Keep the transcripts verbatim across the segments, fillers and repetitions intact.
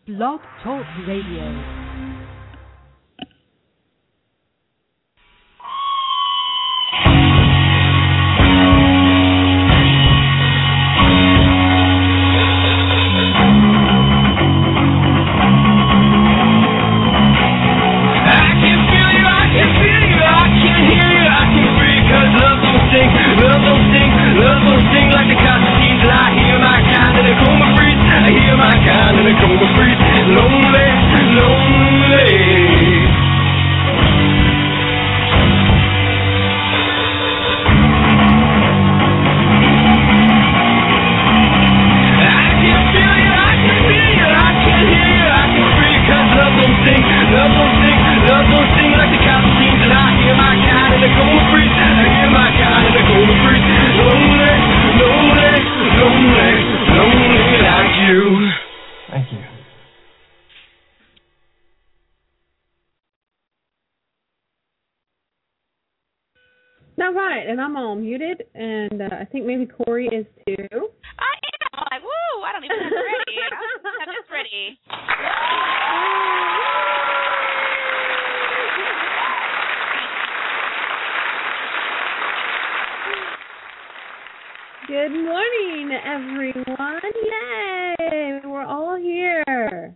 Blog Talk Radio. And I'm all muted, and uh, I think maybe Corey is too. I am. I'm like, woo, I don't even have it ready. I don't have this ready. Good morning, everyone. Yay! We're all here.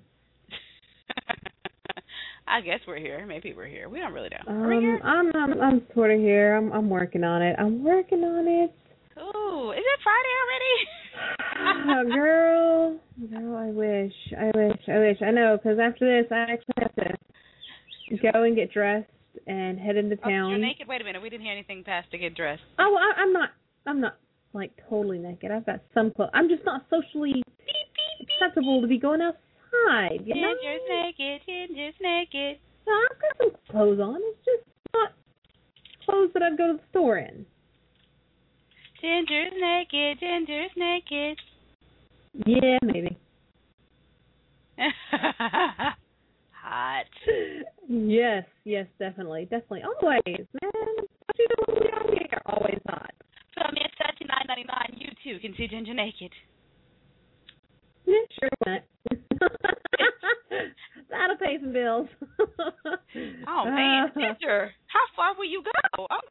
I guess we're here. Maybe we're here. We don't really know. Um, Are we here? I'm, I'm, I'm sort of here. I'm, I'm working on it. I'm working on it. Ooh, is it Friday already? Oh, girl, girl, I wish, I wish, I wish. I know, because after this, I actually have to go and get dressed and head into town. Oh, you're naked? Wait a minute. We didn't hear anything past to get dressed. Oh, I, I'm not. I'm not like totally naked. I've got some clothes. I'm just not socially beep, beep, acceptable beep. to be going outside. You know? Ginger's naked, Ginger's naked. No, I've got some clothes on. It's just not clothes that I'd go to the store in. Ginger's naked, Ginger's naked. Yeah, maybe. Hot. Yes, yes, definitely, definitely. Always, man. What you doing? We are here. Always hot. From me at thirty-nine ninety-nine, you too can see Ginger naked. Yeah, sure went. That'll pay some bills. Oh, man, Ginger, how far will you go? Oh,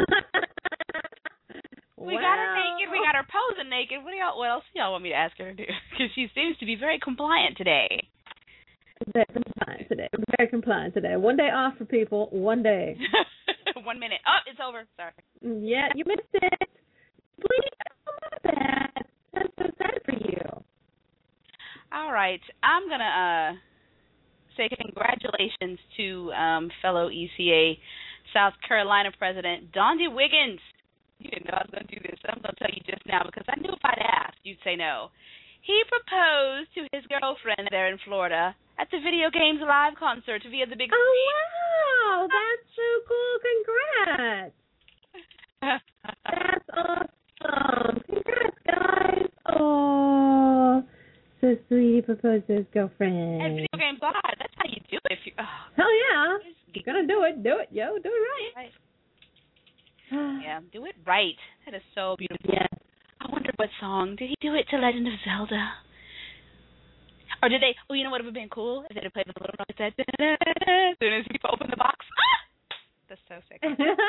we well, got her naked. We got her posing naked. What, do y'all, what else do y'all want me to ask her to do? Because she seems to be very compliant today. Very compliant today. Very compliant today. One day off for people. One day. One minute. Oh, it's over. Sorry. Yeah, you missed it. Please, oh, my bad. I'm so sad for you. All right. I'm going to uh, say congratulations to um, fellow E C A South Carolina President Dondi Wiggins. You didn't know I was going to do this. I'm going to tell you just now because I knew if I'd asked, you'd say no. He proposed to his girlfriend there in Florida at the Video Games Live concert via the big Oh, screen. wow. That's so cool. Congrats. That's awesome. Congrats, guys. Oh, so sweet. He proposed to his girlfriend. At Video Games Live. That's how you do it. If you, oh. Hell yeah. You're going to do it. Do it, yo. Do it right. right. Yeah, do it right. That is so beautiful. Yeah. I wonder what song. Did he do it to Legend of Zelda? Or did they, oh, you know what would have been cool? If they had played the little noise that, as soon as he opened the box. Ah! That's so sick.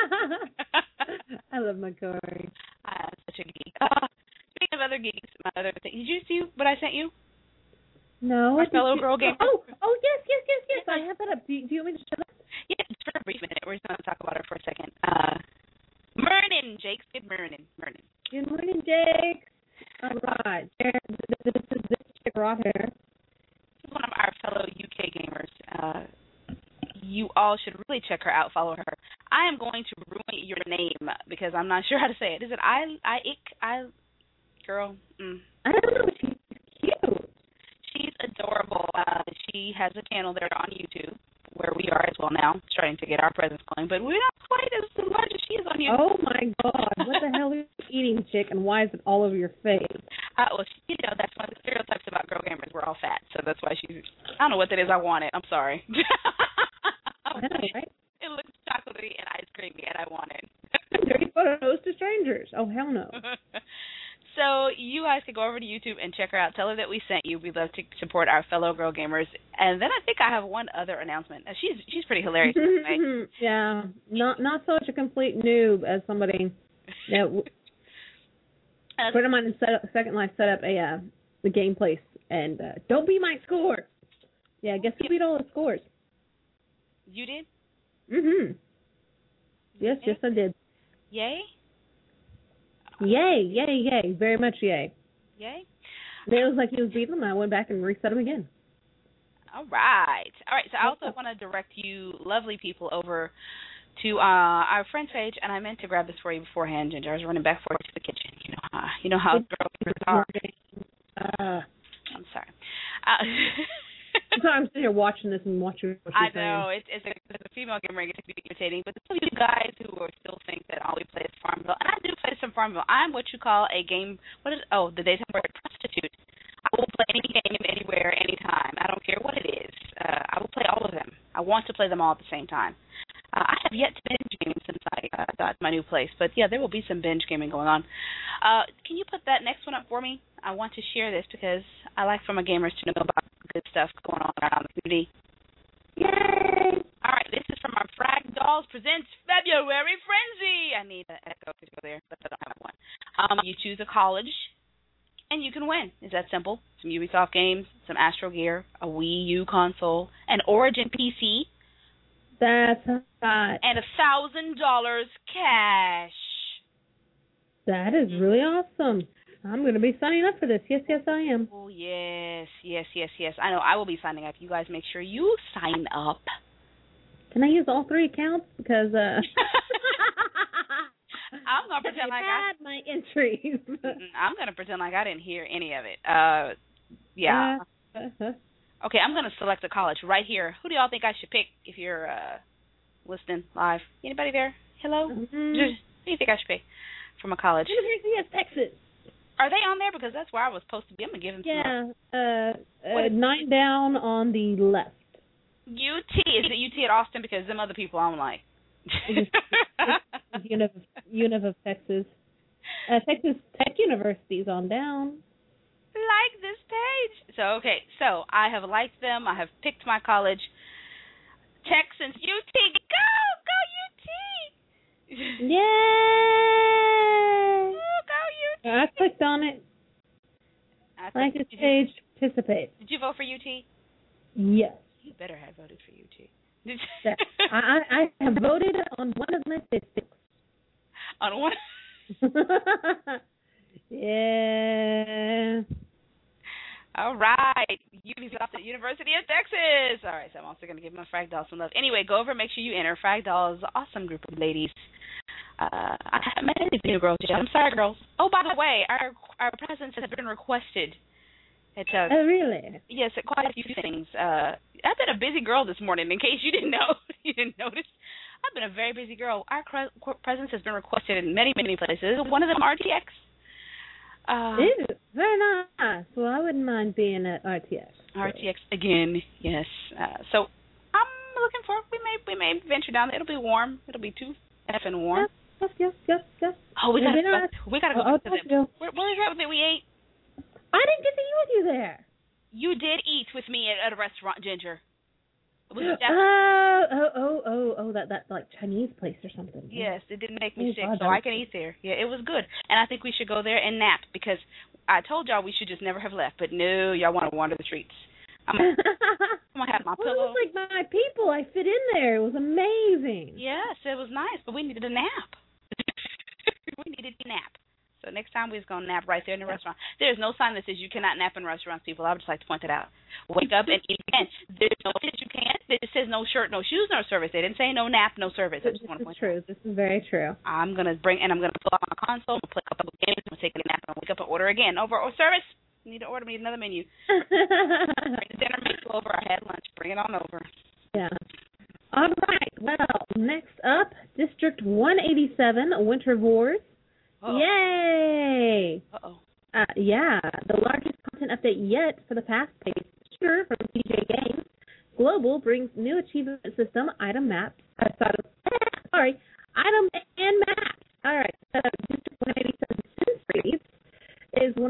I love my Corey. I'm such a geek. Uh, speaking of other geeks, my other thing, did you see what I sent you? No. Our fellow girl game. Oh, oh, yes, yes, yes, yes. I have that up. Do you, do you want me to show that? Yeah, just for a brief minute. We're just going to talk about her for a second. Uh, Mernin, Jake's good Mernin. Mernin. Good morning, Jake. All right. This is this chick right here. This is one of our fellow U K gamers. Uh, you all should really check her out. Follow her. I am going to ruin your name because I'm not sure how to say it. Is it I, I, ick, I, girl? Mm. I don't know. She's cute. She's adorable. Uh, she has a channel there on YouTube where we are as well now, starting to get our presence going, but we're not quite as large as she is on YouTube. Oh, my God. What the hell are you eating, chick, and why is it all over your face? Uh, well, she, you know, that's one of the stereotypes about girl gamers. We're all fat, so that's why she's, I don't know what that is. I want it. I'm sorry. I know, right? It looks chocolatey and ice creamy, and I want it. Dirty photos to strangers. Oh, hell no. So you guys can go over to YouTube and check her out. Tell her that we sent you. We'd love to support our fellow girl gamers. And then I think I have one other announcement. Uh, She's she's pretty hilarious. Right? Yeah, not not so much a complete noob as somebody that w- Uh, friend of mine in set up, Second Life set up a uh, the game place and uh, don't beat my score. Yeah, guess who beat all the scores? You did? Mhm. Yes, yes, I did. Yay? Yay, yay, yay! Very much yay. Yay? It was like he was beating them. I went back and reset him again. All right. All right. So I also want to direct you, lovely people, over to uh, our friends page, and I meant to grab this for you beforehand, Ginger. I was running back for you to the kitchen. You know how you know how girls are. Uh, I'm sorry. Uh, so I'm sitting here watching this and watching what you're I know saying. it's it's a, it's a female gamer. It can be irritating, but some of you guys who are still think that all we play is Farmville, and I do play some Farmville. I'm what you call a game. What is oh the daytime word prostitute. I will play any game anywhere, anytime. I don't care what it is. Uh, I will play all of them. I want to play them all at the same time. Uh, I have yet to binge game since I uh, got my new place, but yeah, there will be some binge gaming going on. Uh, can you put that next one up for me? I want to share this because I like for my gamers to know about good stuff going on around the community. Yay! All right, this is from our Frag Dolls Presents February Frenzy. I need an echo to go there, but I don't have one. Um, you choose a college, and you can win. It's that simple. Some Ubisoft games, some Astro Gear, a Wii U console, an Origin P C, That's hot. and a thousand dollars cash. That is really awesome. I'm going to be signing up for this. Yes, yes, I am. Oh yes, yes, yes, yes. I know. I will be signing up. You guys make sure you sign up. Can I use all three accounts? Because uh, I'm gonna pretend like I had my entries. I'm gonna pretend like I didn't hear any of it. Uh, yeah. Uh, Okay, I'm gonna select a college right here. Who do y'all think I should pick if you're uh listening live? Anybody there? Hello? mm-hmm. Who do you think I should pick from a college? University of Texas. Are they on there? Because that's where I was supposed to be. I'm gonna give them some. Yeah, uh, What uh, is- nine down on the left. U T. Is it U T at Austin? Because them other people, I'm like. Univ, Univ of Texas. Uh, Texas Tech University's on down. Like this page. So okay, so I have liked them. I have picked my college. Texans, U T, go, go U T. Yay! Oh, go U T. I clicked on it. I think- Like this did you- page to participate. Did you vote for U T? Yes. You better have voted for U T. Did That, I, I I have voted on one of my districts. On one. Yeah. All right. Ubisoft at University of Texas. All right, so I'm also going to give my Frag Dolls some love. Anyway, go over and make sure you enter. Frag Dolls is an awesome group of ladies. Uh, I haven't met any new girls yet. I'm sorry, girls. Oh, by the way, our our presence has been requested. It's uh, Oh, really? yes, at quite a few things. Uh, I've been a busy girl this morning. In case you didn't know, you didn't notice. I've been a very busy girl. Our cre- presence has been requested in many, many places. One of them, R T X. Uh, Ew, very nice. Well, I wouldn't mind being at R T X. R T X again, yes. Uh, so I'm looking for. We may we may venture down there. It'll be warm. It'll be too effing warm. Yes, yes, yes, yes. Oh, we gotta It'll be nice. we gotta go Oh, back to oh, them. you. Where, where is that that we ate? I didn't get to eat with you there. You did eat with me at, at a restaurant, Ginger. Was it that? Oh, oh, oh, oh, oh, that that like Chinese place or something. Yes, it didn't make me Oh, sick, God, so that I was can eat there. Yeah, it was good, and I think we should go there and nap because I told y'all we should just never have left, but no, y'all want to wander the streets. I'm gonna, I'm gonna have my Well, pillow. it was like my people. I fit in there. It was amazing. Yes, it was nice, but we needed a nap. we needed a nap. So next time we're just going to nap right there in the restaurant. There's no sign that says you cannot nap in restaurants, people. I would just like to point that out. Wake up and eat again. There's no that you can't. It says no shirt, no shoes, no service. They didn't say no nap, no service. I This just want to is point true. This is very true. I'm going to bring, and I'm going to pull out my console, I'm going to play a couple of games, I'm going to take a nap, and I'll wake up and order again. Over, or service. Need to order me another menu. Bring the dinner menu over. I had lunch. Bring it on over. Yeah. All right. Well, next up, District one eighty-seven, Winter Wars. Uh-oh. Yay! Uh-oh. Uh, yeah, the largest content update yet for the fast-paced shooter from T J Games. Global brings new achievement system, item maps. Uh, sorry, item and maps. All right, so District one eighty-seven Sim Freeze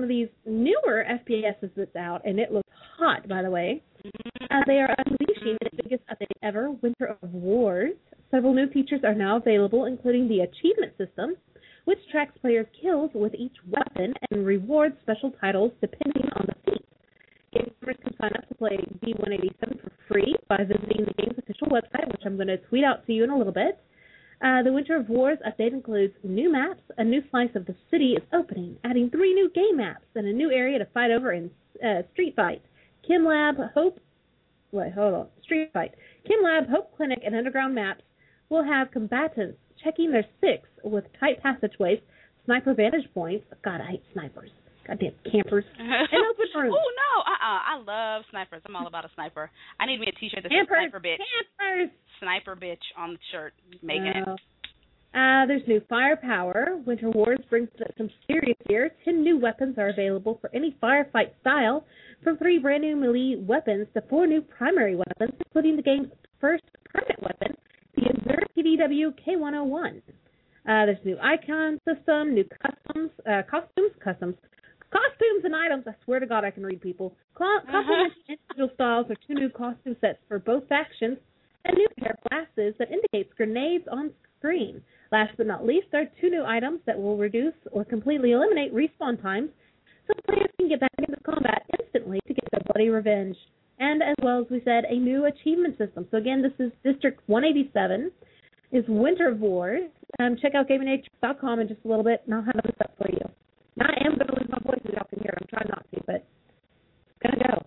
one of these newer F P S's that's out, and it looks hot, by the way. Uh, they are unleashing the biggest update ever, Winter of Wars. Several new features are now available, including the achievement system, which tracks players' kills with each weapon and rewards special titles depending on the feat. Gamers can sign up to play D one eighty-seven for free by visiting the game's official website, which I'm going to tweet out to you in a little bit. Uh, the Winter of Wars update includes new maps, a new slice of the city is opening, adding three new game maps, and a new area to fight over in uh, Street Fight. Kim Lab, Hope, wait, hold on, Street Fight. Kim Lab, Hope Clinic, and Underground maps will have combatants checking their six with tight passageways, sniper vantage points. God, I hate snipers. Goddamn campers. And open rooms. Oh, no. Uh-uh. I love snipers. I'm all about a sniper. I need me a T-shirt that says Campers, Sniper Bitch. Campers. Sniper Bitch on the shirt. Making Uh, it. Uh, there's new firepower. Winter Wars brings some serious gear. Ten new weapons are available for any firefight style, from three brand new melee weapons to four new primary weapons, including the game's first permanent weapon, the Azure P D W K one oh one. Uh, there's new icon system, new customs, uh, costumes, customs, costumes and items. I swear to God, I can read people. Cl- complementary uh-huh. individual styles are two new costume sets for both factions, and new pair of glasses that indicates grenades on screen. Last but not least, there are two new items that will reduce or completely eliminate respawn times, so players can get back into combat instantly to get their bloody revenge. And as well as we said, a new achievement system. So again, this is District one eighty-seven, is Winter of Wars. Um, check out gaming nature dot com in just a little bit, and I'll have this up for you. Now I am going to lose my voice as y'all can hear. I'm trying not to, but it's going to go.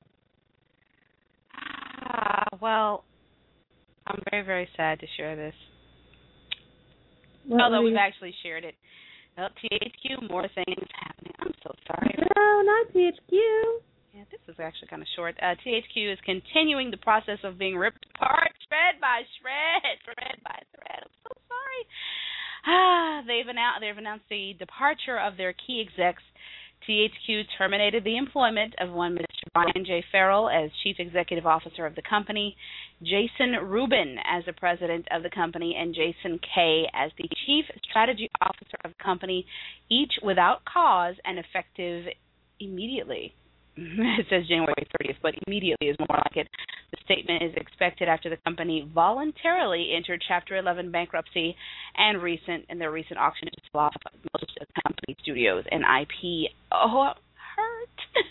Ah, well, I'm very, very sad to share this. What Although we've you... actually shared it. Well, T H Q, more things happening. I'm so sorry. No, not T H Q. Yeah, this is actually kind of short. Uh, T H Q is continuing the process of being ripped apart, shred by shred, thread by thread. I'm so sorry. Ah, they've announced they've announced the departure of their key execs. T H Q terminated the employment of one Mister Brian J. Farrell as Chief Executive Officer of the company, Jason Rubin as the President of the company, and Jason Kay as the Chief Strategy Officer of the company, each without cause and effective immediately. It says January thirtieth, but immediately is more like it. The statement is expected after the company voluntarily entered Chapter eleven bankruptcy and recent in their recent auction to sell off most of the company's studios and I P. Oh, it hurt.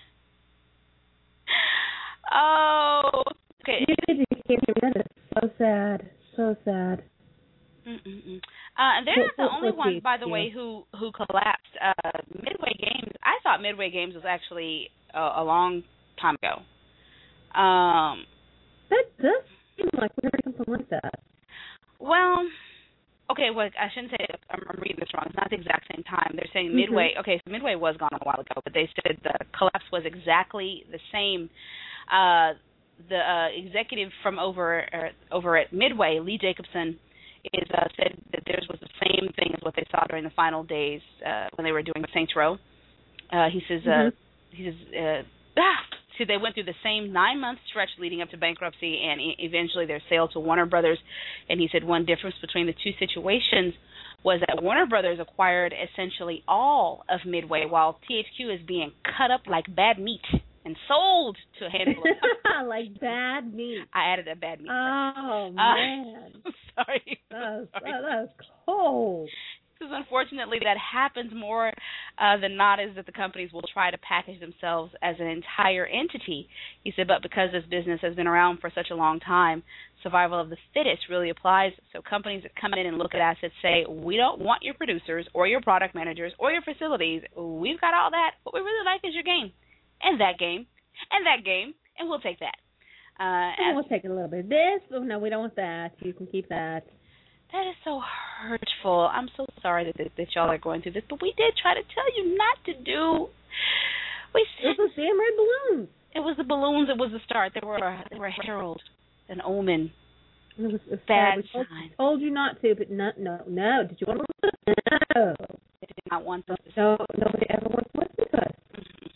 Oh, okay. That is so sad. So sad. Mm-mm-mm. Uh, they're not the only ones, by the way, who who collapsed. Uh, Midway Games. I thought Midway Games was actually uh, a long time ago. Um, that does seem like we're hearing something like that. Well, okay. Well, I shouldn't say I'm, I'm reading this wrong. It's not the exact same time. They're saying Midway. Mm-hmm. Okay, so Midway was gone a while ago, but they said the collapse was exactly the same. Uh, the uh, executive from over uh, over at Midway, Lee Jacobson, is uh, said that theirs was the same thing as what they saw during the final days uh, when they were doing Saints Row. Uh, he says, uh, mm-hmm. he says, uh, ah, see, they went through the same nine-month stretch leading up to bankruptcy and e- eventually their sale to Warner Brothers. And he said one difference between the two situations was that Warner Brothers acquired essentially all of Midway, while T H Q is being cut up like bad meat and sold to a handful of like bad meat. I added a bad meat. Oh, uh, man. Sorry. That was, sorry. That was cold. Because unfortunately that happens more uh, than not, is that the companies will try to package themselves as an entire entity. He said, but because this business has been around for such a long time, survival of the fittest really applies. So companies that come in and look at assets say, we don't want your producers or your product managers or your facilities. We've got all that. What we really like is your game. And that game, and that game, and we'll take that. Uh, and we'll take a little bit of this. Oh, no, we don't want that. You can keep that. That is so hurtful. I'm so sorry that, that, that y'all are going through this, but we did try to tell you not to do. We said, it was the damn red balloons. It was the balloons. It was the start. They were they were a herald, an omen. It was a bad we told, sign. Told you not to, but no, no, no. Did you want to listen? No. They did not want us. No, nobody ever wants to listen to us.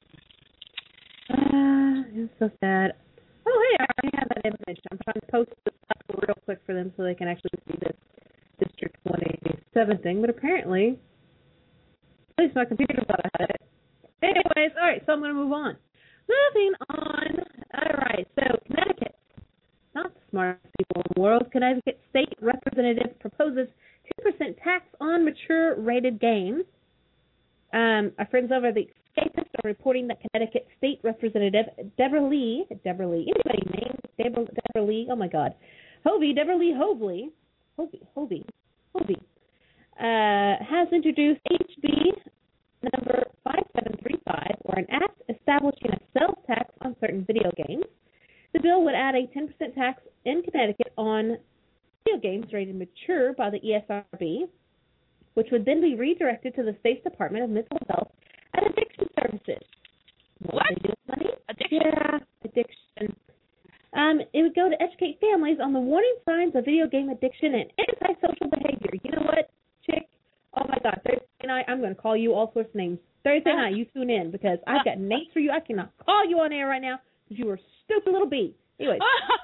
Uh, it's so sad. Oh, hey, I already have that information. I'm trying to post this up real quick for them so they can actually see this District one eighty-seven thing. But apparently, at least my computer thought I had it. Anyways, all right, so I'm going to move on. Moving on. All right, so Connecticut. Not the smartest people in the world. Connecticut State Representative proposes two percent tax on mature-rated games. Um, our friends over at the Escapist are reporting that Connecticut State Representative Deborah Lee, Deborah Lee, anybody named Deborah, Deborah Lee? Oh, my God. Hovey, Deborah Lee Hovey, Hovey, Hovey, Hovey, uh, has introduced H B number five seven three five, or an act establishing a sales tax on certain video games. The bill would add a ten percent tax in Connecticut on video games rated mature by the E S R B, which would then be redirected to the state's Department of Mental Health and Addiction Services. What? What? They do with money? Addiction? Yeah, addiction. Um, it would go to educate families on the warning signs of video game addiction and antisocial behavior. You know what, chick? Oh, my God. Thursday night, I'm going to call you all sorts of names. Thursday night, you tune in because I've got names for you. I cannot call you on air right now because you are a stupid little bee. Anyway,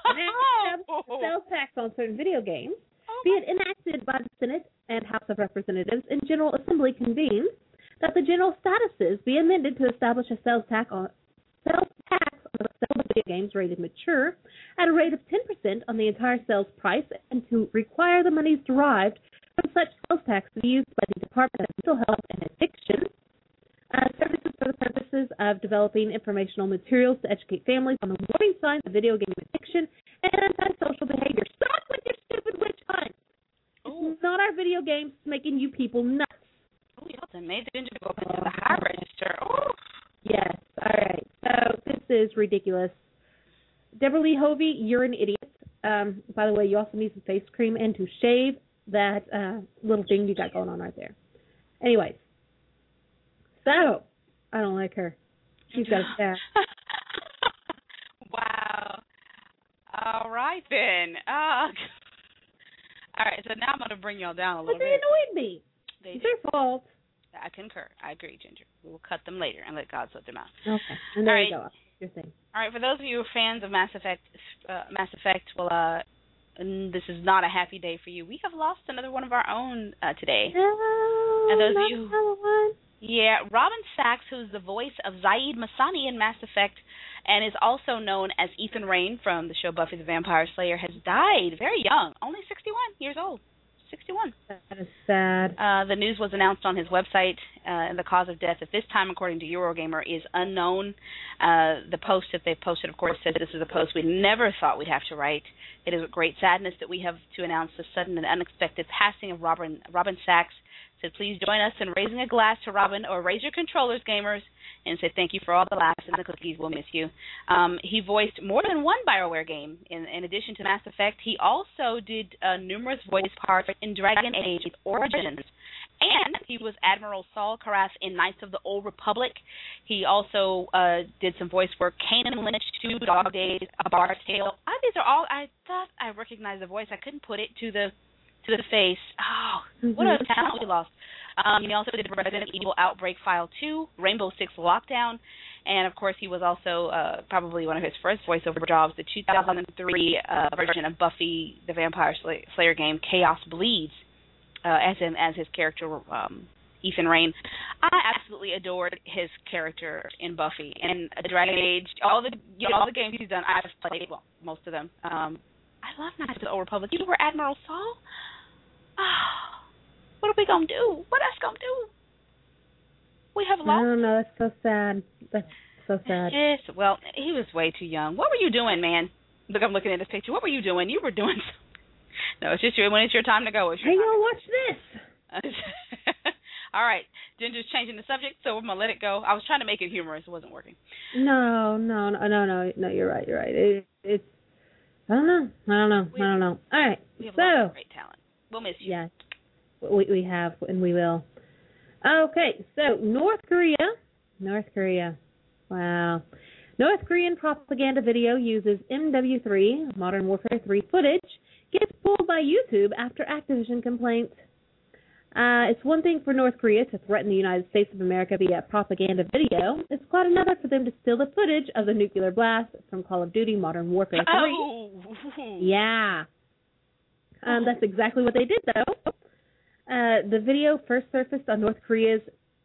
sales tax on certain video games, be it enacted by the Senate and House of Representatives in General Assembly convenes, that the general statuses be amended to establish a sales tax on sales tax on the sale of video games rated mature at a rate of ten percent on the entire sales price, and to require the monies derived from such sales tax to be used by the Department of Mental Health and Addiction uh, Services for the purposes of developing informational materials to educate families on the warning signs of video game addiction and antisocial behavior. Stop with your stupid witch hunt. It's not our video games making you people nuts. Oh, you also made the Ginger go up into the high register. Oh. Yes. All right. So this is ridiculous. Deborah Lee Hovey, you're an idiot. Um, by the way, you also need some face cream and to shave that uh, little thing you got going on right there. Anyways. So, I don't like her. She's got a staff. Wow. All right, then. Uh, all right, so now I'm going to bring y'all down a little but they bit. But they annoyed me. They it's did. their fault. I concur. I agree, Ginger. We will cut them later and let God sort them out. Okay. And there all you right. go. Your thing. All right, for those of you who are fans of Mass Effect, uh, Mass Effect, well, uh, this is not a happy day for you. We have lost another one of our own uh, today. No, and those not of you, another one. Yeah, Robin Sachs, who's the voice of Zaid Masani in Mass Effect and is also known as Ethan Rayne from the show Buffy the Vampire Slayer, has died very young, only sixty-one years old. sixty-one. That is sad. Uh, the news was announced on his website, uh, and the cause of death at this time, according to Eurogamer, is unknown. Uh, the post that they posted, of course, said this is a post we never thought we'd have to write. It is with great sadness that we have to announce the sudden and unexpected passing of Robin, Robin Sachs. Said, please join us in raising a glass to Robin, or raise your controllers, gamers, and say thank you for all the laughs and the cookies. We'll miss you. Um, he voiced more than one BioWare game. In, in addition to Mass Effect, he also did uh, numerous voice parts in Dragon Age Origins. And he was Admiral Saul Karass in Knights of the Old Republic. He also uh, did some voice work, Kanan Lynch two, Dog Days, A Bard's Tale. Uh, these are all, I thought I recognized the voice. I couldn't put it to the to the face. Oh, mm-hmm. What a talent we lost. Um, he also did Resident Evil Outbreak File two, Rainbow Six Lockdown, and, of course, he was also uh, probably one of his first voiceover jobs, the two thousand three uh, version of Buffy the Vampire Slayer game, Chaos Bleeds, uh, as him as his character, um, Ethan Rayne. I absolutely adored his character in Buffy and Dragon Age. All the you know, all the games he's done, I've played, well, most of them. Um, I love Knights of the Old Republic. You were Admiral Saul? Oh, what are we going to do? What else going to do? We have lost. I don't know. That's so sad. That's so sad. Yes. Well, he was way too young. What were you doing, man? Look, I'm looking at this picture. What were you doing? You were doing something. No, it's just when it's your time to go. It's your hey, time y'all, watch this. All right. Ginger's changing the subject, so I'm going to let it go. I was trying to make it humorous. It wasn't working. No, no, no, no, no. No, you're right. You're right. It, it's, I don't know. I don't know. We, I don't know. All right. We have so, a lot of great talent. We'll miss you. Yes. We, we have, and we will. Okay. So, North Korea. North Korea. Wow. North Korean propaganda video uses M W three, Modern Warfare three footage, gets pulled by YouTube after Activision complaints. Uh, it's one thing for North Korea to threaten the United States of America via propaganda video. It's quite another for them to steal the footage of the nuclear blast from Call of Duty Modern Warfare three. Oh. Yeah. Um, that's exactly what they did, though. Uh, the video first surfaced on North Korea's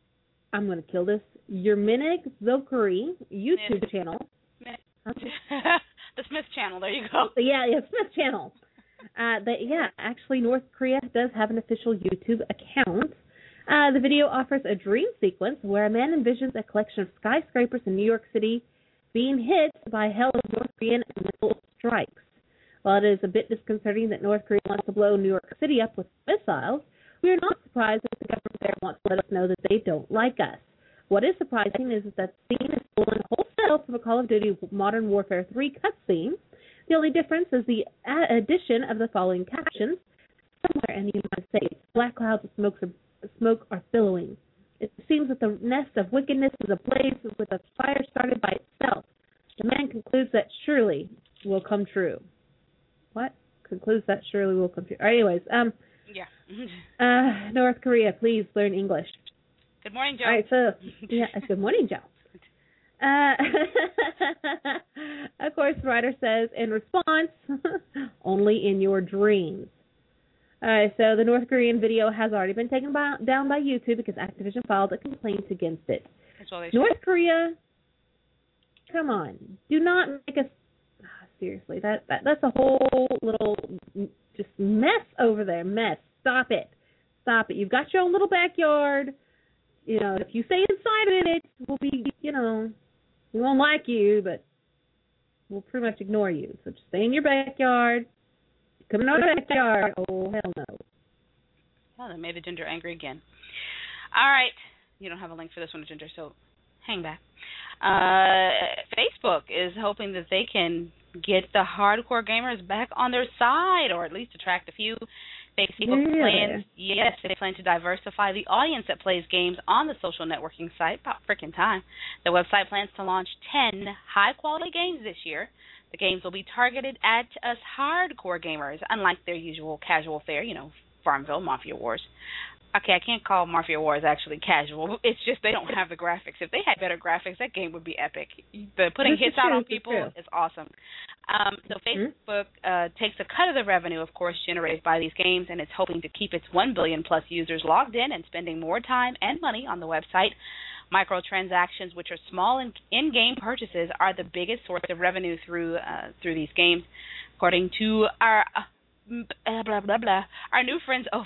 I'm going to kill this. Yerminik Zokari YouTube Smith. channel. Smith. The Smith channel. There you go. Yeah, yeah, Smith channel. Uh, the, yeah, actually, North Korea does have an official YouTube account. Uh, the video offers a dream sequence where a man envisions a collection of skyscrapers in New York City being hit by hell of North Korean missile strikes. While it is a bit disconcerting that North Korea wants to blow New York City up with missiles, we are not surprised that the government there wants to let us know that they don't like us. What is surprising is that the scene is stolen wholesale from a Call of Duty Modern Warfare three cutscene. The only difference is the addition of the following captions: somewhere in the United States, black clouds of smoke are, smoke are billowing. It seems that the nest of wickedness is ablaze with a fire started by itself. The man concludes that surely will come true. What? Concludes that surely will come true. Anyways, um, yeah. uh, North Korea, please learn English. Good morning, Joe. All right, so, yeah, good morning, Joe. Uh, of course, the writer says, in response, only in your dreams. All right, so the North Korean video has already been taken by, down by YouTube because Activision filed a complaint against it. That's all they North should. Korea, come on, do not make us, oh, seriously, that, that that's a whole little just mess over there, mess. Stop it. Stop it. You've got your own little backyard. You know, if you stay inside of it, we'll be, you know, we won't like you, but we'll pretty much ignore you. So just stay in your backyard. Come in our backyard. Oh, hell no. Well, that made the Ginger angry again. All right. You don't have a link for this one, Ginger, so hang back. Uh, Facebook is hoping that they can get the hardcore gamers back on their side, or at least attract a few. Facebook really? plans, yes, they plan to diversify the audience that plays games on the social networking site. About freaking time. The website plans to launch ten high-quality games this year. The games will be targeted at us hardcore gamers, unlike their usual casual fare, you know, Farmville, Mafia Wars. Okay, I can't call Mafia Wars actually casual. It's just they don't have the graphics. If they had better graphics, that game would be epic. The putting this hits is out true, on people is awesome. Um, so Facebook uh, takes a cut of the revenue, of course, generated by these games, and it's hoping to keep its one billion plus users logged in and spending more time and money on the website. Microtransactions, which are small in- in-game purchases, are the biggest source of revenue through uh, through these games, according to our uh, blah blah blah our new friends over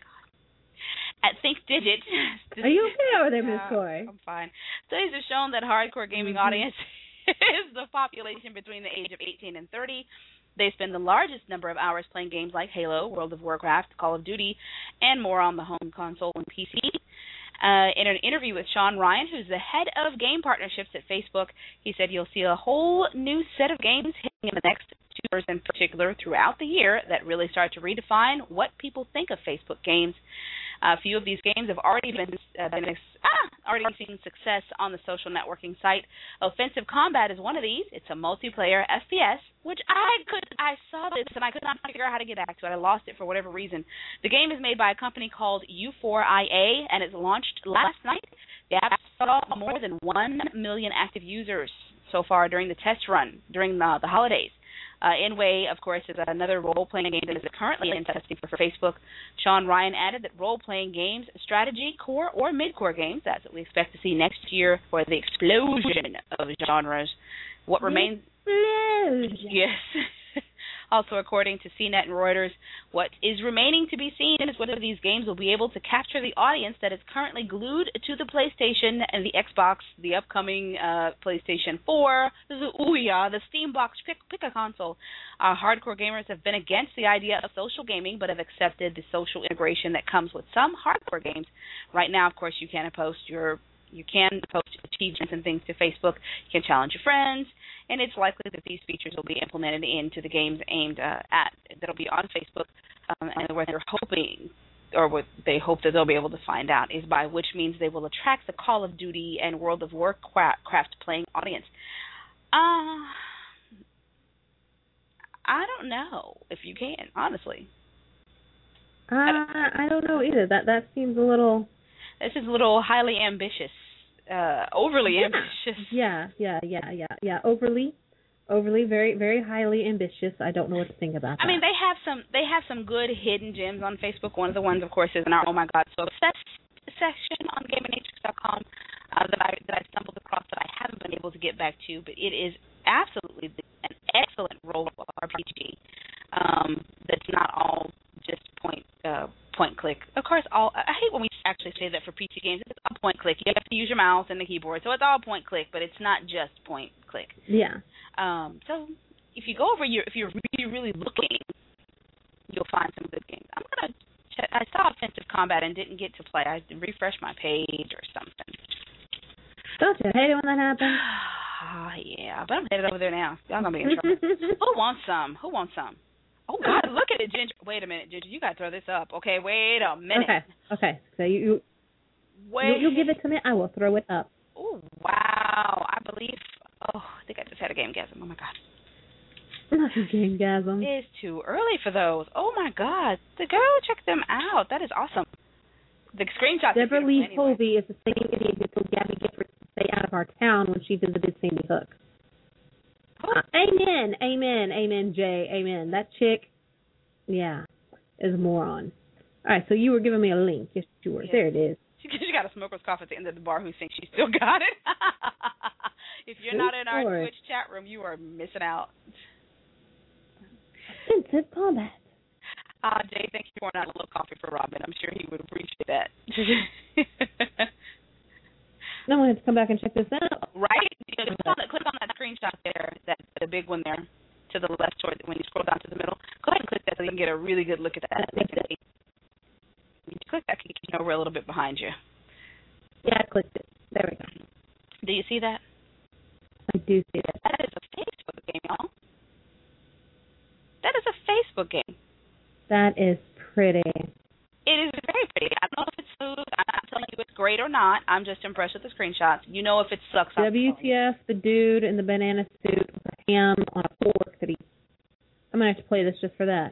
at ThinkDigit. Are you okay over there, Miss Yeah, Corey? I'm fine. Studies have shown that hardcore gaming mm-hmm. audience is the population between the age of eighteen and thirty. They spend the largest number of hours playing games like Halo, World of Warcraft, Call of Duty, and more on the home console and P C. Uh, in an interview with Sean Ryan, who's the head of game partnerships at Facebook, he said you'll see a whole new set of games hitting in the next two years in particular throughout the year that really start to redefine what people think of Facebook games. A few of these games have already been, uh, been ah, already seen success on the social networking site. Offensive Combat is one of these. It's a multiplayer F P S, which I could I saw this and I could not figure out how to get back to it. I lost it for whatever reason. The game is made by a company called U four I A, and it launched last night. The app saw more than one million active users so far during the test run during the, the holidays. Uh, Inway, of course, is another role-playing game that is currently in testing for Facebook. Sean Ryan added that role-playing games, strategy, core, or mid-core games, that's what we expect to see next year for the explosion of genres. What remains... Explosion. Yes. Also, according to C net and Reuters, what is remaining to be seen is whether these games will be able to capture the audience that is currently glued to the PlayStation and the Xbox, the upcoming uh, PlayStation four, the Ouya, the Steambox pick, pick a console. Uh, hardcore gamers have been against the idea of social gaming, but have accepted the social integration that comes with some hardcore games. Right now, of course, you can post your You can post achievements and things to Facebook. You can challenge your friends, and it's likely that these features will be implemented into the games aimed uh, at that'll be on Facebook. Um, and what they're hoping, or what they hope that they'll be able to find out, is by which means they will attract the Call of Duty and World of Warcraft playing audience. Uh, I don't know if you can, honestly. Uh, I don't know either. That that seems a little. This is a little highly ambitious, uh, overly yeah. ambitious. Yeah, yeah, yeah, yeah, yeah. Overly, overly, very, very highly ambitious. I don't know what to think about that. I mean, they have some they have some good hidden gems on Facebook. One of the ones, of course, is in our Oh My God So Obsessed section on gaming matrix dot com uh, that I that I stumbled across that I haven't been able to get back to, but it is absolutely an excellent role R P G. Um, that's not all just point uh, point click. Of course, all I hate when we actually say that for P C games. It's all point click. You have to use your mouse and the keyboard, so it's all point click, but it's not just point click. Yeah. Um, so if you go over your, if you're really, really looking, you'll find some good games. I'm gonna check. I saw Offensive Combat and didn't get to play. I refreshed my page or something. Don't you hate it when that happens? Ah, yeah, but I'm headed over there now. Y'all gonna be in trouble. Who wants some? Who wants some? Oh God, look at it, Ginger. Wait a minute, Ginger. You gotta throw this up. Okay, wait a minute. Okay. Okay. So you, you wait. You, you give it to me. I will throw it up. Oh wow! I believe. Oh, I think I just had a game gasm. Oh my God. Not a game gasm. It's too early for those. Oh my God. The girl, check them out. That is awesome. The screenshots. Deborah Lee anyway. Colby is the same idiot who told Gabby Gifford to stay out of our town when she visited Sandy Hook. Oh. Uh, amen, amen, amen, Jay, amen. That chick, yeah, is a moron. All right, so you were giving me a link. Yes, you were. Yeah. There it is. She, she got a smoker's cough at the end of the bar who thinks she still got it. If you're not in our Lord. Twitch chat room, you are missing out. Offensive Combat. Uh, Jay, thank you for pouring out a little coffee for Robin. I'm sure he would appreciate that. Now I'm going to have to come back and check this out. Right? You know, click, on the, click on that screenshot there, that the big one there, to the left, toward when you scroll down to the middle. Go ahead and click that so you can get a really good look at that. When you click that, can you know we're a little bit behind you. Yeah, I clicked it. There we go. Do you see that? I do see that. That is a Facebook game, y'all. That is a Facebook game. That is pretty. It is very pretty. I don't know if it's smooth. I'm not telling you it's great or not. I'm just impressed with the screenshots. You know if it sucks. W T F, the dude in the banana suit with a ham on a fork that he... I'm going to have to play this just for that.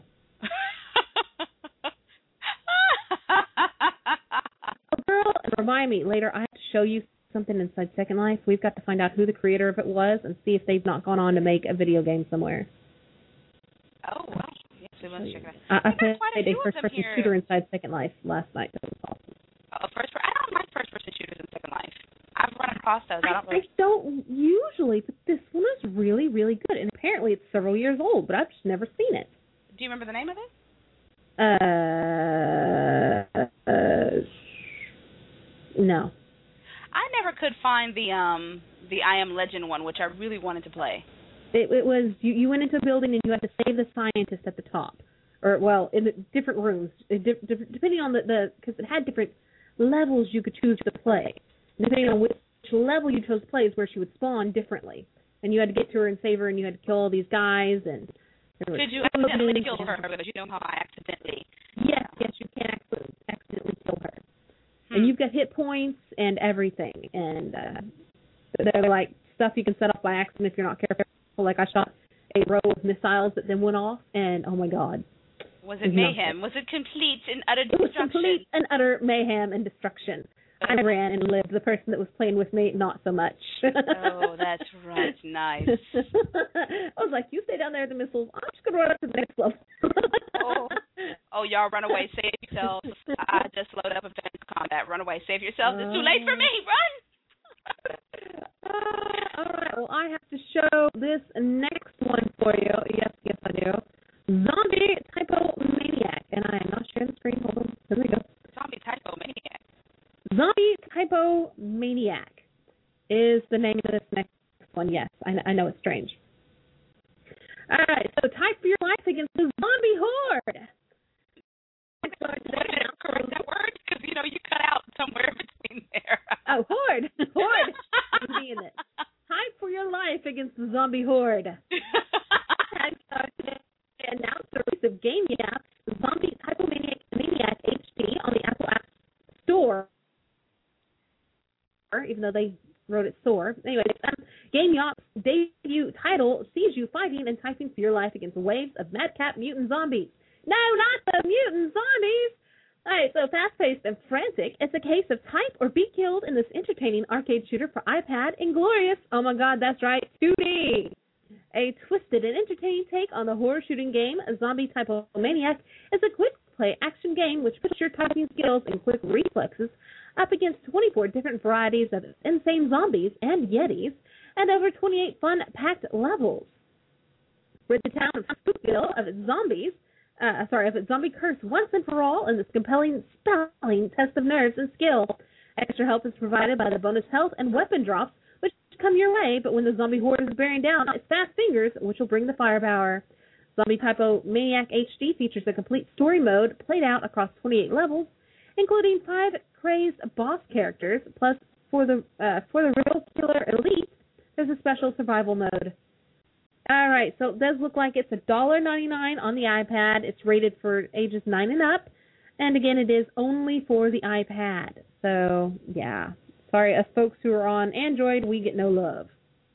Oh, girl, and remind me, later I have to show you something inside Second Life. We've got to find out who the creator of it was and see if they've not gone on to make a video game somewhere. Oh, wow. Yes, we want to check it out. I, I There's played quite a a few of them first-person here. shooter inside Second Life last night. That was awesome. Oh, first, I don't like first-person shooters in Second Life. I've run across those. I I, don't really... I don't usually, but this one is really, really good. And apparently it's several years old, but I've just never seen it. Do you remember the name of it? Uh, uh, no. I never could find the um the I Am Legend one, which I really wanted to play. It, it was you, you went into a building and you had to save the scientist at the top, or well, in the different rooms, it di- di- depending on the the because it had different levels you could choose to play. Depending on which level you chose to play is where she would spawn differently, and you had to get to her and save her, and you had to kill all these guys and. Did you accidentally kill her? Because you know how I accidentally. Yes, yes, you can accidentally, accidentally kill her. Hmm. And you've got hit points and everything, and uh, they're like stuff you can set off by accident if you're not careful. Like I shot a row of missiles that then went off, and oh my God. Was it mayhem? Was it complete and utter It was destruction? complete and utter mayhem and destruction. I ran and lived. The person that was playing with me, not so much. Oh, that's right. Nice. I was like, you stay down there at the missiles. I'm just going to run up to the next level. oh. oh, y'all run away. Save yourselves. I just load up Offensive Combat. Run away. Save yourselves. It's too late for me. Run! uh, all right. Well, I have to show this next one for you. Yes, yes, I do. Zombie Typo Maniac. And I am not sharing the screen. Hold on. There we go. Zombie Typo Maniac. Zombie Typo Maniac is the name of this next one. Yes, I, I know it's strange. All right, so type for your life against the zombie horde. What is correct that word? Because, you know, you cut out somewhere between there. Oh, horde. Horde. I'm being it. Type for your life against the zombie horde. They announced the release of Game Yap, Zombie Typo Maniac, Maniac H D on the Apple App Store. Even though they wrote it sore. Anyway, um, Game Yacht's debut title sees you fighting and typing for your life against waves of madcap mutant zombies. No, not the mutant zombies! All right, so fast-paced and frantic, it's a case of type or be killed in this entertaining arcade shooter for iPad and glorious, oh my God, that's right, two D. A twisted and entertaining take on the horror shooting game Zombie Typo Maniac is a quick play action game which puts your typing skills and quick reflexes up against twenty-four different varieties of insane zombies and yetis and over twenty-eight fun-packed levels. Rid the town of Spookville of its zombies, uh, sorry, of its zombie curse once and for all in this compelling spelling test of nerves and skill. Extra help is provided by the bonus health and weapon drops which come your way, but when the zombie horde is bearing down, it's fast fingers which will bring the firepower. Zombie Typo Maniac H D features a complete story mode played out across twenty-eight levels, including five crazed boss characters, plus for the uh, for the real killer elite, there's a special survival mode. All right, so it does look like it's one dollar ninety-nine on the iPad. It's rated for ages nine and up, and again, it is only for the iPad. So, yeah. Sorry, us folks who are on Android, we get no love.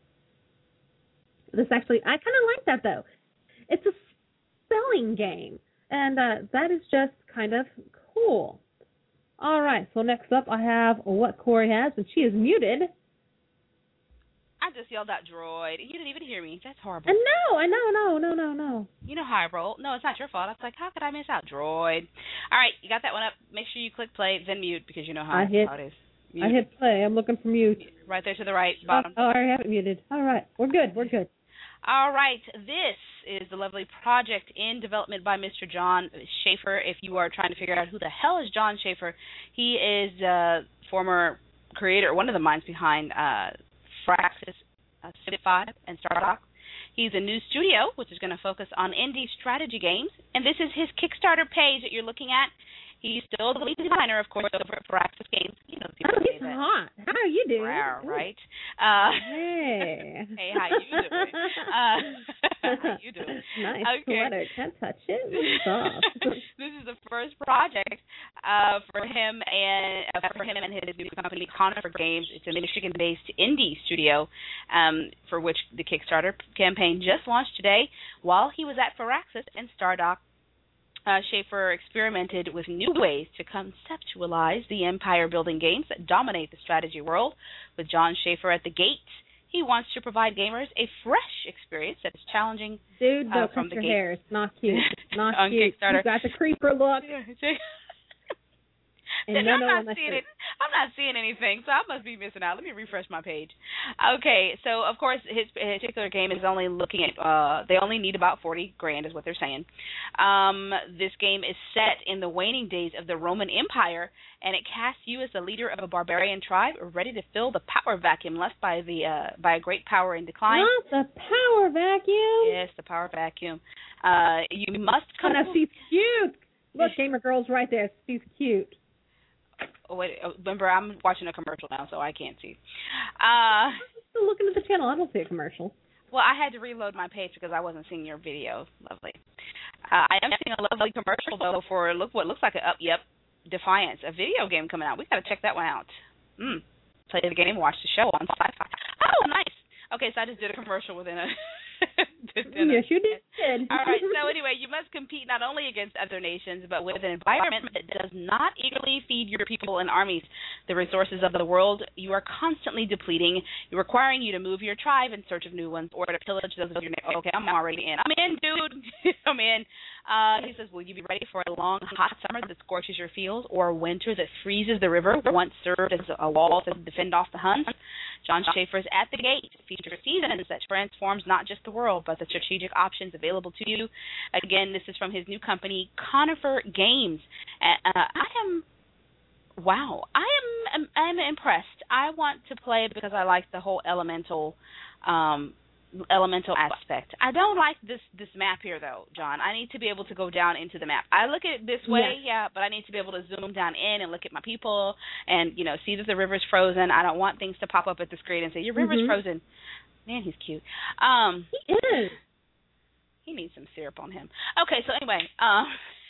This actually, I kind of like that, though. It's a spelling game, and uh, that is just kind of cool. All right, so next up I have what Corey has, and she is muted. I just yelled out droid. You didn't even hear me. That's horrible. And no, I know, no, no, no, no. You know how I roll. No, it's not your fault. I was like, how could I miss out? Droid. All right, you got that one up. Make sure you click play, then mute, because you know how, I hit, how it is. Mute. I hit play. I'm looking for mute. Right there to the right, bottom. Oh, oh, I have it muted. All right, we're good, we're good. All right, this is the lovely project in development by Mister John Schaefer. If you are trying to figure out who the hell is John Schaefer, he is the former creator, one of the minds behind uh, Firaxis, uh, Civ five, and Stardock. He's a new studio, which is going to focus on indie strategy games, and this is his Kickstarter page that you're looking at. He's still the lead designer, of course, over at Firaxis Games. You know, people oh, say he's that. hot. How are you doing? Wow, right? Uh, hey. Hey, how you doing? Uh, how you doing? Nice okay. sweater. Can't touch it. It's soft. This is the first project uh, for him and uh, for him and his new company, Conifer Games. It's a Michigan-based indie studio um, for which the Kickstarter campaign just launched today. While he was at Firaxis and Stardock, Uh, Schaefer experimented with new ways to conceptualize the empire-building games that dominate the strategy world. With John Schaefer at the gate, he wants to provide gamers a fresh experience that is challenging. Dude, don't uh, from cut the your gate. hair. It's not cute. It's not On cute. Kickstarter. You got the creeper look. And I'm no, no, not seeing it. I'm not seeing anything, so I must be missing out. Let me refresh my page. Okay, so of course his, his particular game is only looking at. Uh, they only need about forty grand, is what they're saying. Um, this game is set in the waning days of the Roman Empire, and it casts you as the leader of a barbarian tribe, ready to fill the power vacuum left by the uh, by a great power in decline. Not the power vacuum. Yes, the power vacuum. Uh, you must Oh, come. no, she's cute. Look, gamer girl's right there. She's cute. Oh, wait, remember, I'm watching a commercial now, so I can't see. Uh, I'm still looking at the channel. I don't see a commercial. well, I had to reload my page because I wasn't seeing your video. Lovely. Uh, I am seeing a lovely commercial, though, for look what looks like a, uh, yep, Defiance, a video game coming out. We got to check that one out. Mm. Play the game, watch the show on Sci-Fi. Oh, nice. Okay, so I just did a commercial within a... within Yes, a, you did. All right, so anyway, you must compete not only against other nations, but with an environment that does not eagerly feed your people and armies the resources of the world you are constantly depleting, requiring you to move your tribe in search of new ones or to pillage those of your neighbors. Okay, I'm already in. I'm in, dude. I'm in. Uh, he says, will you be ready for a long, hot summer that scorches your fields or a winter that freezes the river once served as a wall to defend off the Huns? John Schaefer's At the Gate features seasons that transforms not just the world, but the strategic options available to you. Again, this is from his new company, Conifer Games. Uh, I am, wow, I am I'm impressed. I want to play it because I like the whole elemental um, elemental aspect. I don't like this this map here, though, John. I need to be able to go down into the map. I look at it this way, yes. yeah, but I need to be able to zoom down in and look at my people and, you know, see that the river's frozen. I don't want things to pop up at the screen and say, your river's mm-hmm. frozen. Man, he's cute. Um, he is. He needs some syrup on him. Okay, so anyway, uh,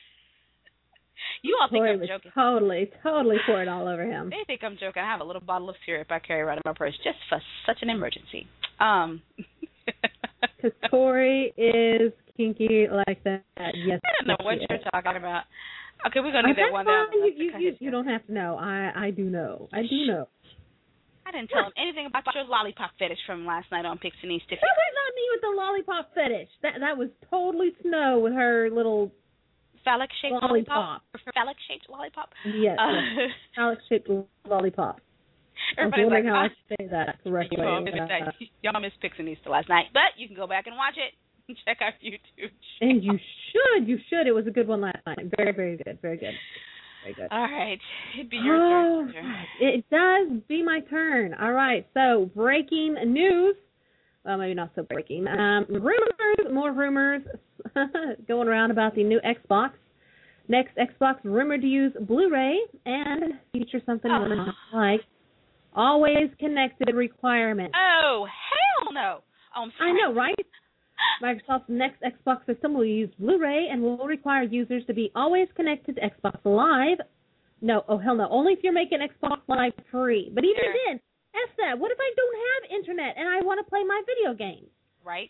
you all think Corey I'm was joking. Totally, totally poured all over him. They think I'm joking. I have a little bottle of syrup I carry around in my purse just for such an emergency. Um, Because Corey is kinky like that. Yes, I don't know what yes, you're talking about. Okay, we're going to do that one fine. down. You, you, you, you don't have to know. I, I do know. I do know. I I didn't tell him anything about your lollipop fetish from last night on Pixie Stiffy. That was not me with the lollipop fetish. That that was totally Snow with her little phallic shaped lollipop. lollipop. Phallic shaped lollipop. Yes, Uh, yes. Phallic shaped lollipop. Everybody's like, how oh, I say that correctly. y'all missed, Uh, y'all missed Pixinista last night, but you can go back and watch it and check out YouTube. And you should, you should. It was a good one last night. Very, very good, very good, very good. All right, it'd be your Oh, turn. it does be my turn. All right, so breaking news. Well, maybe not so breaking. Um, rumors, more rumors going around about the new Xbox. Next Xbox rumored to use Blu-ray and feature something Oh. we're not like always connected requirement. Oh, hell no. Oh, I'm sorry. I know, right? Microsoft's next Xbox system will use Blu-ray and will require users to be always connected to Xbox Live. No, oh hell no, only if you're making Xbox Live free. But even Sure. then, F that. What if I don't have internet and I want to play my video games? Right.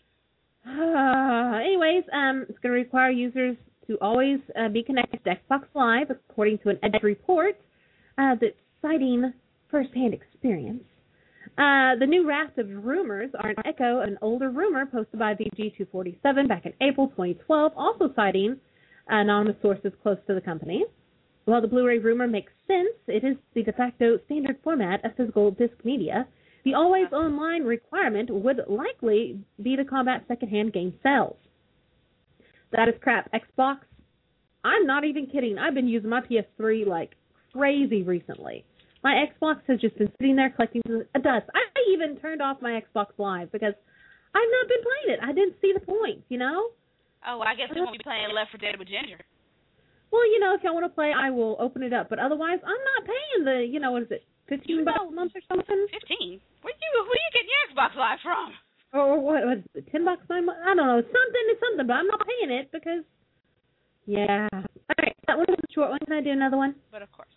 Uh, anyways, um, it's going to require users to always uh, be connected to Xbox Live, according to an Edge report uh, that's citing first-hand experience. Uh, the new raft of rumors are an echo of an older rumor posted by V G two forty-seven back in April twenty twelve, also citing anonymous sources close to the company. While the Blu-ray rumor makes sense, it is the de facto standard format of physical disc media. The always online requirement would likely be to combat secondhand game sales. That is crap. Xbox, I'm not even kidding. I've been using my P S three like crazy recently. My Xbox has just been sitting there collecting a dust. I even turned off my Xbox Live because I've not been playing it. I didn't see the point, you know? Oh, well, I guess we won't be playing Left four Dead with Ginger. Well, you know, if y'all want to play, I will open it up. But otherwise, I'm not paying the, you know, what is it, fifteen bucks a month or something? fifteen? Where you where you getting your Xbox Live from? Or what, what is it, ten bucks a month? I don't know. It's something, it's something, but I'm not paying it because, yeah. All right, that one was a short one. Can I do another one? But of course.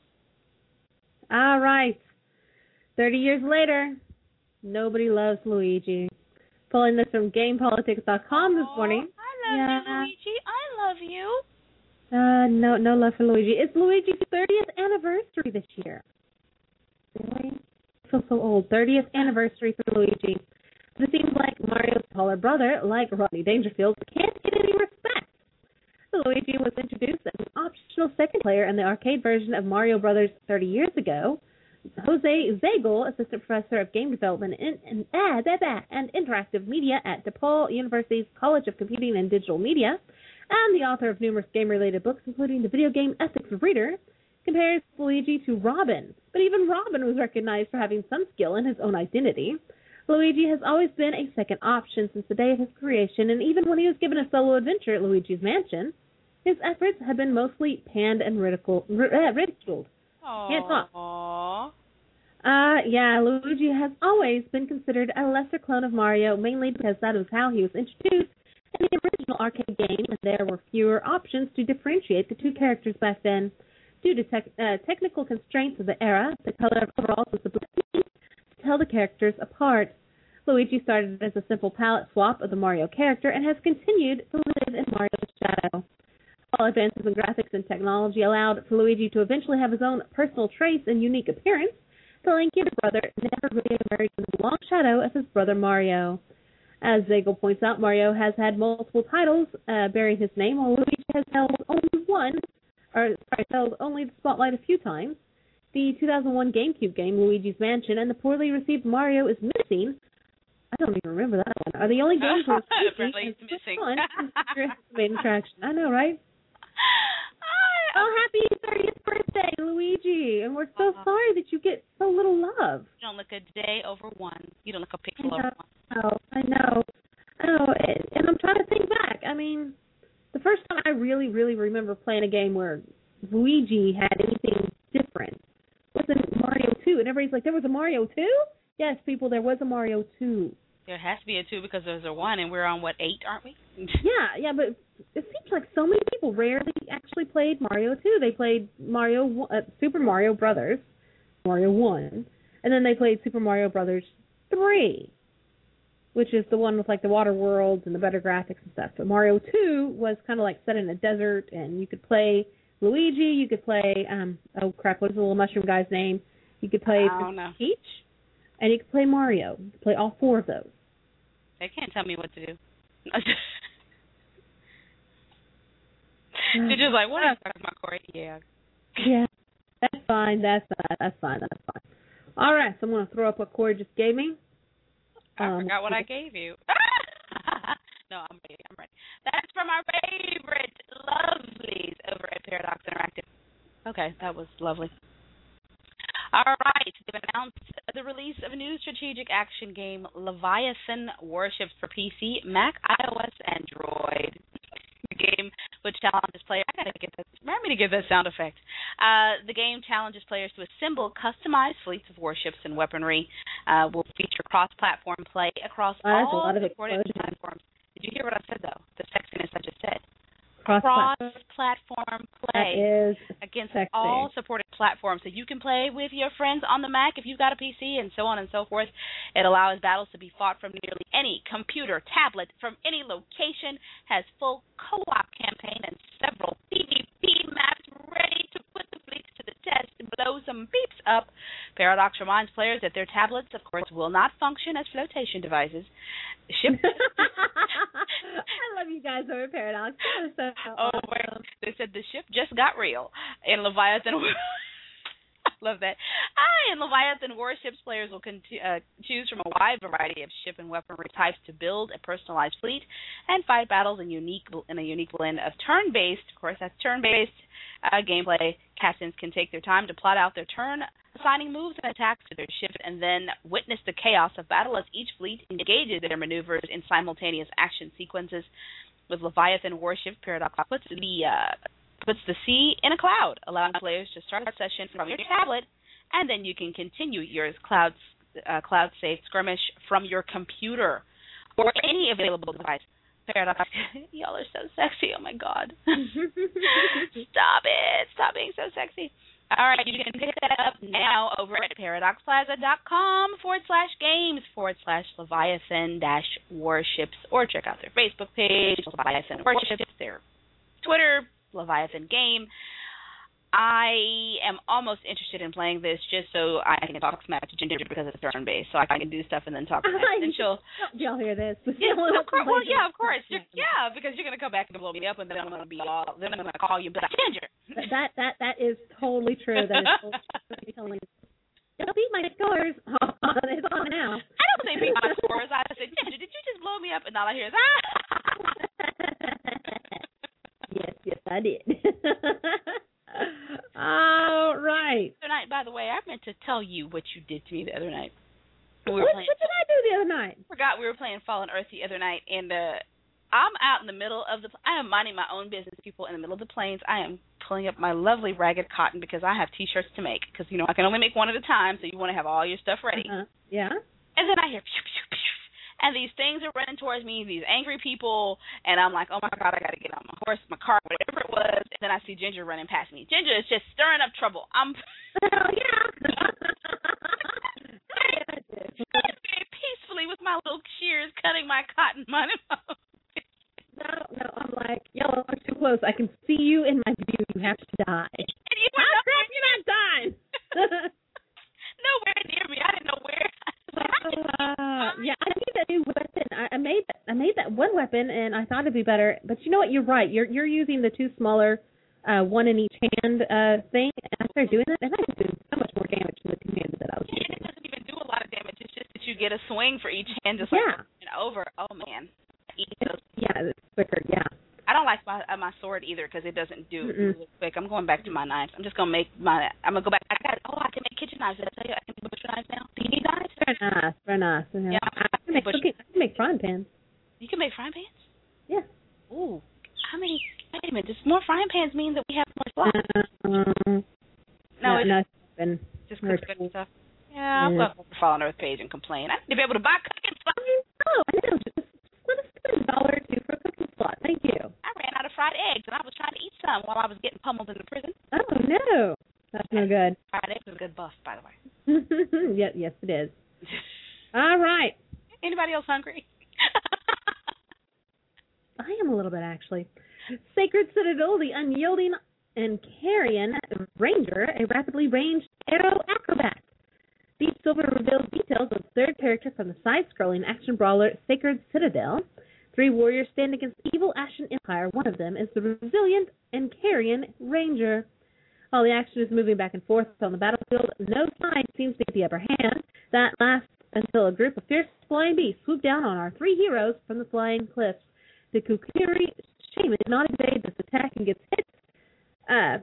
All right. thirty years later, nobody loves Luigi. Pulling this from Game Politics dot com this morning. I love Yeah. you, Luigi. I love you. Uh, no, no love for Luigi. It's Luigi's thirtieth anniversary this year. Really? I feel so old. thirtieth anniversary for Luigi. It seems like Mario's taller brother, like Rodney Dangerfield, can't get any respect. Luigi was introduced as an optional second player in the arcade version of Mario Brothers thirty years ago. Jose Zegel, assistant professor of game development and, and, uh, blah, blah, and interactive media at DePaul University's College of Computing and Digital Media, and the author of numerous game-related books, including the video game Ethics Reader, compares Luigi to Robin. But even Robin was recognized for having some skill in his own identity. Luigi has always been a second option since the day of his creation, and even when he was given a solo adventure at Luigi's Mansion, his efforts have been mostly panned and ridicule, uh, ridiculed. Can't talk. Aww. Uh, yeah, Luigi has always been considered a lesser clone of Mario, mainly because that was how he was introduced in the original arcade game, and there were fewer options to differentiate the two characters back then. Due to tech, uh, technical constraints of the era, the color of overalls was the to tell the characters apart. Luigi started as a simple palette swap of the Mario character and has continued to live in Mario's shadow. All advances in graphics and technology allowed for Luigi to eventually have his own personal traits and unique appearance. The lanky brother never really emerged in the long shadow of his brother Mario. As Zegel points out, Mario has had multiple titles uh, bearing his name, while Luigi has held only one, or sorry, held only the spotlight a few times. The two thousand one GameCube game, Luigi's Mansion, and the poorly received Mario is Missing. I don't even remember that one. Are the only games where Apparently it's missing. Fun main attraction. I know, right? Oh, happy thirtieth birthday, Luigi! And we're so uh, sorry that you get so little love. You don't look a day over one. You don't look a pixel I know, over one. Oh, I know. I know. And I'm trying to think back. I mean, the first time I really, really remember playing a game where Luigi had anything different was in Mario two. And everybody's like, there was a Mario two? Yes, people, there was a Mario two. There has to be a two because there's a one, and we're on, what, eight, aren't we? yeah, yeah, but it seems like so many people rarely actually played Mario two. They played Mario uh, Super Mario Brothers, Mario one, and then they played Super Mario Brothers three, which is the one with, like, the water worlds and the better graphics and stuff. But Mario two was kind of, like, set in a desert, and you could play Luigi, you could play, um, oh, crap, what is the little mushroom guy's name? You could play I don't know. Peach. And you can play Mario. You can play all four of those. They can't tell me what to do. They're just like, what are you talking about, Corey? Yeah. Yeah. That's fine. That's fine. That's fine. That's fine. All right. So I'm going to throw up what Corey just gave me. I um, forgot what I gave you. No, I'm ready. I'm ready. That's from our favorite lovelies over at Paradox Interactive. Okay, that was lovely. All right, they've announced the release of a new strategic action game, Leviathan Warships, for P C, Mac, iOS, and Android. The game which challenges players. I gotta get this. Remind me to get that sound effect. Uh, the game challenges players to assemble customized fleets of warships and weaponry. Uh, will feature cross-platform play across oh, all a lot of supported explosions. platforms. Did you hear what I said though? The sexiness I just said. Cross-platform. Cross-platform play That is against sexy. all supported platforms. So you can play with your friends on the Mac if you've got a P C, and so on and so forth. It allows battles to be fought from nearly any computer, tablet, from any location, has full co-op campaign and several PvP maps ready to put the fleets to the test and blow some beeps up. Paradox reminds players that their tablets, of course, will not function as flotation devices. Ship. I love you guys over Paradox. That is so Oh, awesome. wait. They said the ship just got real. In Leviathan, I love that. Ah, in Leviathan Warships, players will con- uh, choose from a wide variety of ship and weaponry types to build a personalized fleet and fight battles in unique in a unique blend of turn-based, of course, that's turn-based uh, gameplay. Captains can take their time to plot out their turn, assigning moves and attacks to their ship, and then witness the chaos of battle as each fleet engages their maneuvers in simultaneous action sequences. With Leviathan Warship, Paradox puts the uh, puts the sea in a cloud, allowing players to start a session from your tablet, and then you can continue your cloud uh, cloud saved skirmish from your computer or any available device. Paradox, y'all are so sexy. Oh my God! Stop it! Stop being so sexy. All right, you can pick that up now over at paradoxplaza.com forward slash games forward slash Leviathan dash warships, or check out their Facebook page, Leviathan Warships, their Twitter, Leviathan Game. I am almost interested in playing this just so I can talk smack to Ginger because it's turn-based, so I can do stuff and then talk smack. And she'll... Did y'all hear this? Yeah, of course, well, yeah, of course. You're, yeah, because you're going to come back and blow me up, and then I'm going to be all... Then I'm going to call you back, Ginger. That that that is totally true. That is totally true. Don't beat my scores. It's on now. I don't say beat my scores. I say, Ginger, did you just blow me up? And all I hear is, ah! Yes, yes, I did. All right. The other night, by the way, I meant to tell you what you did to me the other night. We were what, playing, what did I do the other night? I forgot we were playing Fallen Earth the other night, and uh, I'm out in the middle of the. I am minding my own business, people, in the middle of the plains. I am pulling up my lovely ragged cotton because I have T-shirts to make. Because you know I can only make one at a time, so you want to have all your stuff ready. Uh-huh. Yeah. And then I hear pew pew pew. And these things are running towards me, these angry people, and I'm like, oh, my God, I got to get on my horse, my car, whatever it was. And then I see Ginger running past me. Ginger is just stirring up trouble. I'm oh, yeah. very peacefully with my little shears cutting my cotton. My no, no, I'm like, y'all are too close. I can see you in my view. You have to die. And you How crap you not dying? Nowhere near me. I didn't know where. Uh, yeah, I need that new weapon. I, I made that. I made that one weapon, and I thought it'd be better. But you know what? You're right. You're you're using the two smaller, uh, one in each hand uh, thing. And I started doing that, and I was doing so much more damage than the two handed that I was using. And it doesn't even do a lot of damage. It's just that you get a swing for each hand, just like yeah. and over. Oh man. It's, yeah, it's quicker. Yeah. I don't like my uh, my sword either because it doesn't do Mm-mm. really quick. I'm going back to my knives. I'm just gonna make my. I'm gonna go back. I got. Oh, I can make kitchen knives. Did I tell you I can make butcher knives now? Do you need knives? Very nice. Very nice. Yeah. Yeah, I, I, can make cooking, I can make frying pans. You can make frying pans. Yeah. Ooh, how many? Wait a minute. Does more frying pans mean that we have more slots? Um, no, no, it's no, it's been just very cooks good cool. stuff. Yeah, I'll Yeah. go to the Fallen Earth page and complain. I need to be able to buy cooking slots. Oh, I know. Just let us spend a dollar or two for a cooking slot. Thank you. I ran out of fried eggs, and I was trying to eat some while I was getting pummeled in the prison. Oh no, that's no good. Fried eggs is a good buff, by the way. yes, yes, it is. All right. Anybody else hungry? I am a little bit, actually. Sacred Citadel, the unyielding and carrion ranger, a rapidly ranged arrow acrobat. Deep Silver reveals details of the third character from the side-scrolling action brawler Sacred Citadel. Three warriors stand against the evil Ashen Empire. One of them is the resilient Ancarian Ranger. While the action is moving back and forth on the battlefield, no side seems to get the upper hand. That lasts until a group of fierce flying beasts swoop down on our three heroes from the flying cliffs. The Kukuri Shaman did not evade this attack and gets hit, uh,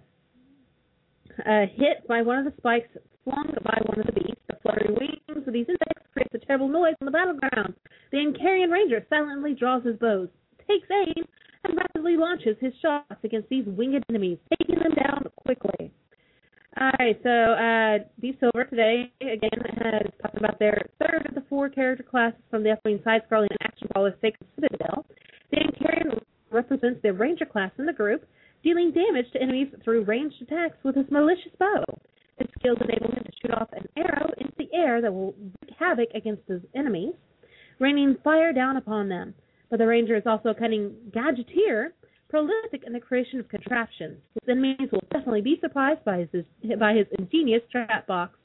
uh, hit by one of the spikes flung by one of the beasts. The fluttering wings of these insects creates a terrible noise on the battleground. The Ancarian Ranger silently draws his bows, takes aim, and rapidly launches his shots against these winged enemies, taking them down quickly. Alright, so uh, Deep Silver today, again, has talked about their third of the four character classes from the upcoming side-scrolling action brawler Sacred Citadel. The Ancarian represents the Ranger class in the group, dealing damage to enemies through ranged attacks with his malicious bow. His skills enable him to shoot off an arrow into the air that will wreak havoc against his enemies, raining fire down upon them. But the Ranger is also a cunning gadgeteer, prolific in the creation of contraptions. His enemies will definitely be surprised by his by his ingenious trap box.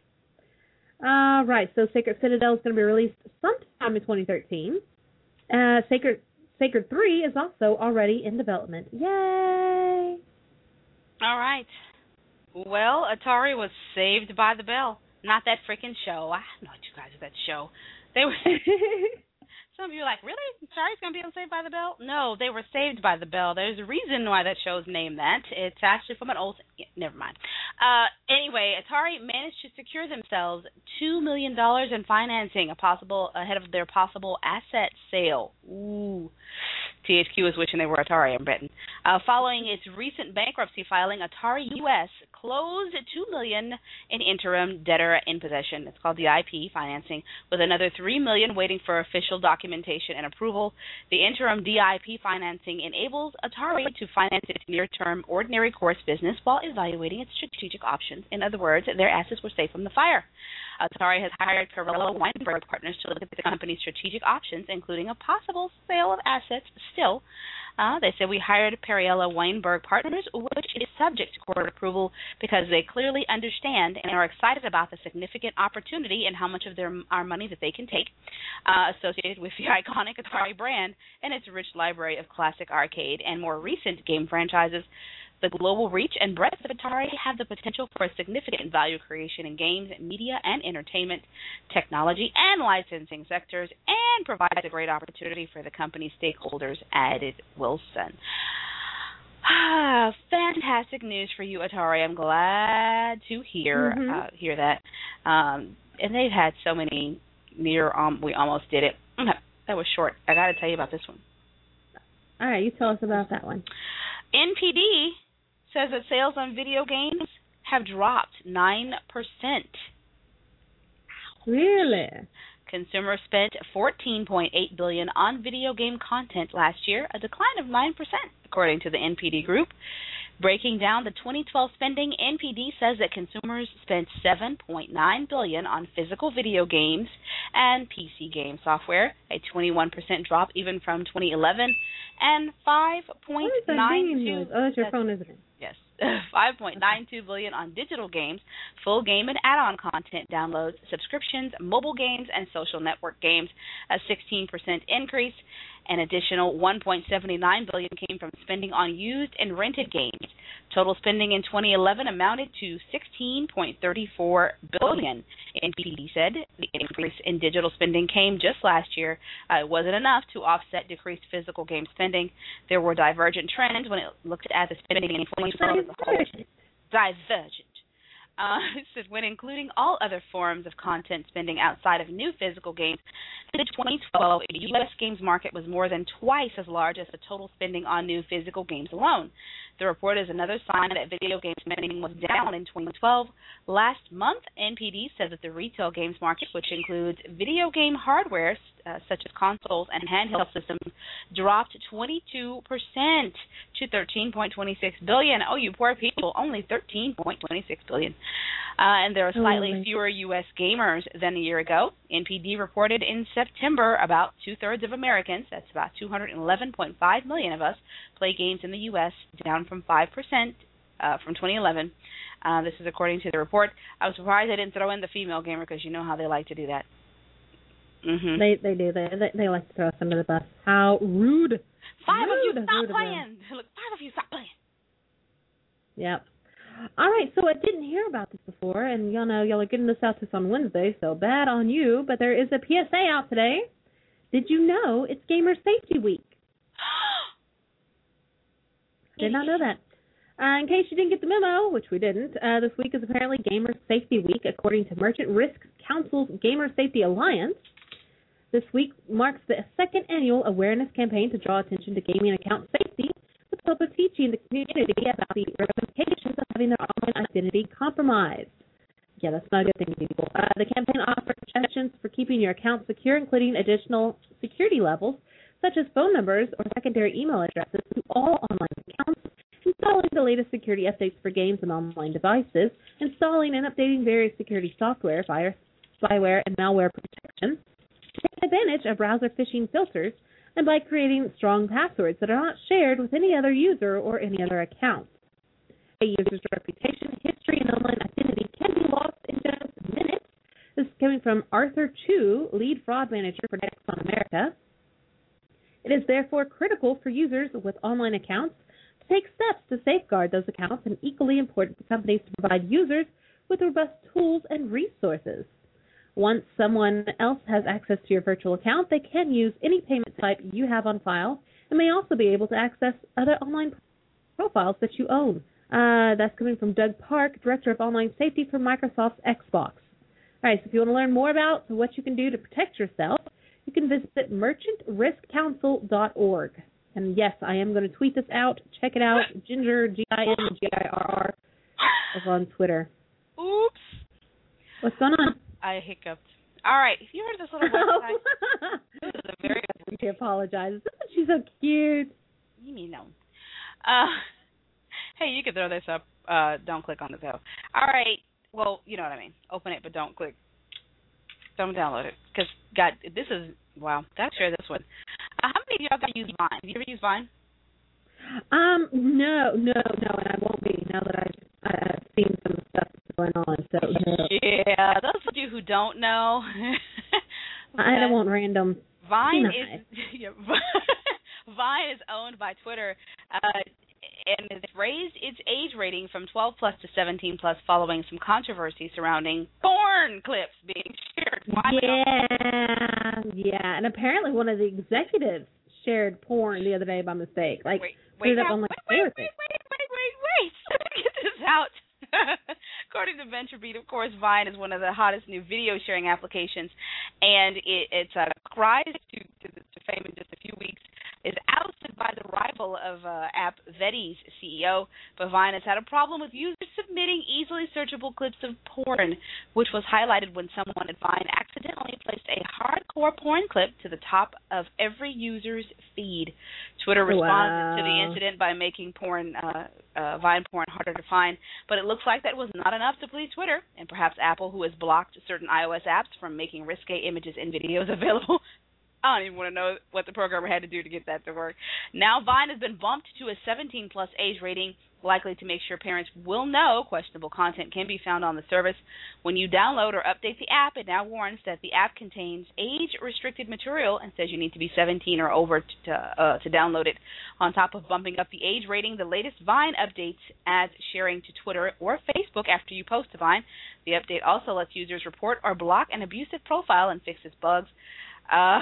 All right, so Sacred Citadel is going to be released sometime in twenty thirteen. Uh, Sacred Sacred three is also already in development. Yay! All right. Well, Atari was saved by the bell. Not that freaking show. I don't know what you guys are that show. They were. Some of you are like, really? Atari's going to be on Saved by the Bell? No, they were saved by the bell. There's a reason why that show's named that. It's actually from an old... Yeah, never mind. Uh, anyway, Atari managed to secure themselves two million dollars in financing a possible ahead of their possible asset sale. Ooh. T H Q is wishing they were Atari, I'm betting. Uh, following its recent bankruptcy filing, Atari U S closed two million dollars in interim debtor in possession. It's called the I P financing, with another three million dollars waiting for official documentation and approval. The interim D I P financing enables Atari to finance its near-term ordinary course business while evaluating its strategic options. In other words, their assets were safe from the fire. Atari has hired Perella Weinberg Partners to look at the company's strategic options, including a possible sale of assets. Still, uh, they said we hired Perella Weinberg Partners, which is subject to court approval because they clearly understand and are excited about the significant opportunity and how much of their our money that they can take uh, associated with the iconic Atari brand and its rich library of classic arcade and more recent game franchises. The global reach and breadth of Atari have the potential for a significant value creation in games, media, and entertainment, technology, and licensing sectors, and provides a great opportunity for the company's stakeholders, added Wilson. Ah, fantastic news for you, Atari. I'm glad to hear mm-hmm. uh, hear that. Um, and they've had so many near, um, we almost did it. That was short. I got to tell you about this one. All right, you tell us about that one. N P D says that sales on video games have dropped nine percent. Really? Consumers spent fourteen point eight billion dollars on video game content last year, a decline of nine percent, according to the N P D Group. Breaking down the twenty twelve spending, N P D says that consumers spent seven point nine billion dollars on physical video games and P C game software, a twenty-one percent drop even from twenty eleven, and five point nine two. Oh, that's your phone, isn't it? Yes, five point nine two billion dollars on digital games, full game and add-on content downloads, subscriptions, mobile games, and social network games, a sixteen percent increase. An additional one point seven nine billion dollars came from spending on used and rented games. Total spending in twenty eleven amounted to sixteen point three four billion dollars. N P D said the increase in digital spending came just last year. Uh, it wasn't enough to offset decreased physical game spending. There were divergent trends when it looked at the spending in twenty twelve as a whole. Divergent. Uh, it said when including all other forms of content spending outside of new physical games, the twenty twelve U S games market was more than twice as large as the total spending on new physical games alone. The report is another sign that video game spending was down in twenty twelve. Last month, N P D said that the retail games market, which includes video game hardware uh, such as consoles and handheld systems, dropped twenty-two percent to thirteen point two six billion dollars. Oh, you poor people, only thirteen point two six billion dollars. Uh, and there are slightly oh, fewer U S gamers than a year ago. N P D reported in September about two-thirds of Americans, that's about two hundred eleven point five million of us, play games in the U S, down from five percent uh, from twenty eleven. Uh, this is according to the report. I was surprised they didn't throw in the female gamer because you know how they like to do that. Mm-hmm. They they do. They, they they like to throw us under the bus. How rude. Five rude, of you stop rude playing. Look, five of you stop playing. Yep. All right, so I didn't hear about this before, and y'all know y'all are getting this out to us on Wednesday, so bad on you, but there is a P S A out today. Did you know it's Gamer Safety Week? Did not know that. Uh, in case you didn't get the memo, which we didn't, uh, this week is apparently Gamer Safety Week, according to Merchant Risk Council's Gamer Safety Alliance. This week marks the second annual awareness campaign to draw attention to gaming account safety, with the hope of teaching the community about the ramifications of having their online identity compromised. Yeah, that's not a good thing, people. Uh, the campaign offers suggestions for keeping your account secure, including additional security levels, such as phone numbers or secondary email addresses to all online accounts, installing the latest security updates for games and online devices, installing and updating various security software, virus, spyware, and malware protection, taking advantage of browser phishing filters, and by creating strong passwords that are not shared with any other user or any other account. A user's reputation, history, and online identity can be lost in just minutes. This is coming from Arthur Chu, lead fraud manager for Nexon America. It is therefore critical for users with online accounts to take steps to safeguard those accounts, and equally important for companies to provide users with robust tools and resources. Once someone else has access to your virtual account, they can use any payment type you have on file and may also be able to access other online profiles that you own. Uh, that's coming from Doug Park, Director of Online Safety for Microsoft's Xbox. All right, so if you want to learn more about what you can do to protect yourself, you can visit merchant risk council dot org. And yes, I am going to tweet this out. Check it out. Ginger, G I N G I R R, over on Twitter. Oops. What's going on? I hiccuped. All right, if you heard this little website, this is a very She apologizes. She's so cute. You mean no. Uh, hey, you can throw this up. Uh, don't click on it, though. All right. Well, you know what I mean. Open it, but don't click. Don't download it. Because, God, this is, wow, gotta share this one. Uh, how many of y'all got to use Vine? Have you ever used Vine? Um, no, no, no, and I won't be now that I've, I've seen some stuff going on. So no. Yeah, those of you who don't know, I don't want random. Vine is yeah, Vine is owned by Twitter, uh, and it's raised its age rating from twelve plus to seventeen plus following some controversy surrounding porn clips being shared. Yeah, yeah, and apparently one of the executives shared porn the other day by mistake. Like, wait, wait, put it up now, on like wait, wait, wait, wait, wait, wait, wait. Get this out. According to VentureBeat, of course, Vine is one of the hottest new video sharing applications, and it, it's a rise to, to, to fame in just a few weeks. Is ousted by the rival of uh, app Vetti's C E O, but Vine has had a problem with users submitting easily searchable clips of porn, which was highlighted when someone at Vine accidentally placed a hardcore porn clip to the top of every user's feed. Twitter responded wow. to the incident by making porn, uh, uh, Vine porn harder to find, but it looks like that was not enough to please Twitter, and perhaps Apple, who has blocked certain iOS apps from making risque images and videos available. I don't even want to know what the programmer had to do to get that to work. Now Vine has been bumped to a seventeen plus age rating, likely to make sure parents will know questionable content can be found on the service. When you download or update the app, it now warns that the app contains age-restricted material and says you need to be seventeen or over to uh, to download it. On top of bumping up the age rating, the latest Vine updates adds sharing to Twitter or Facebook after you post to Vine. The update also lets users report or block an abusive profile and fixes bugs. Uh,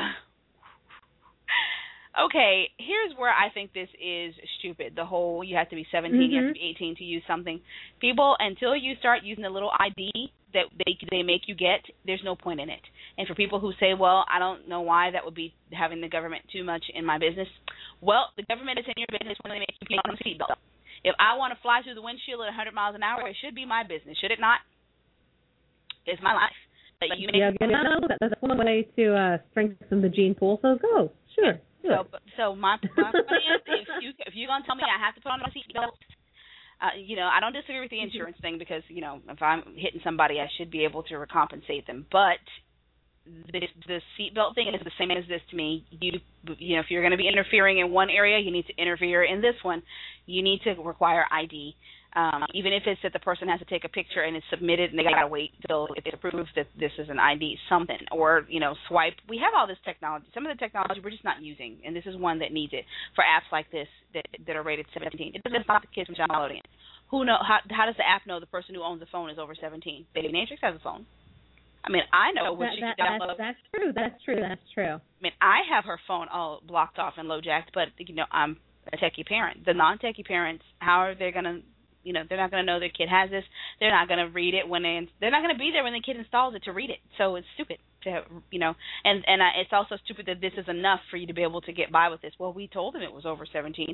okay, here's where I think this is stupid. The whole you have to be seventeen, mm-hmm. you have to be eighteen to use something. People, until you start using the little I D that they they make you get, there's no point in it. And for people who say, well, I don't know why that would be having the government too much in my business. Well, the government is in your business when they make you put on a seatbelt. If I want to fly through the windshield at one hundred miles an hour, it should be my business, should it not? It's my life. That you yeah, you know, that's one way to uh, strengthen the gene pool. So go, sure. So, so my, my point is, if you if you're gonna tell me I have to put on my seatbelt, uh, you know, I don't disagree with the insurance thing because you know if I'm hitting somebody, I should be able to recompensate them. But this the seatbelt thing is the same as this to me. You you know, if you're going to be interfering in one area, you need to interfere in this one. You need to require I D. Um, even if it's that the person has to take a picture and it's submitted and they got to wait until it's approved that this is an I D, something. Or, you know, swipe. We have all this technology. Some of the technology we're just not using, and this is one that needs it for apps like this that, that are rated seventeen. It doesn't stop the kids from downloading it. Who know, how, how does the app know the person who owns the phone is over seventeen? Baby Natrix has a phone. I mean, I know what that, she that, can download. That's, that's true. That's true. That's true. I mean, I have her phone all blocked off and low-jacked, but, you know, I'm a techie parent. The non-techie parents, how are they going to, you know, they're not going to know their kid has this. They're not going to read it when they, they're not going to be there when the kid installs it to read it. So it's stupid to have, you know, and, and uh, it's also stupid that this is enough for you to be able to get by with this. Well, we told them it was over seventeen.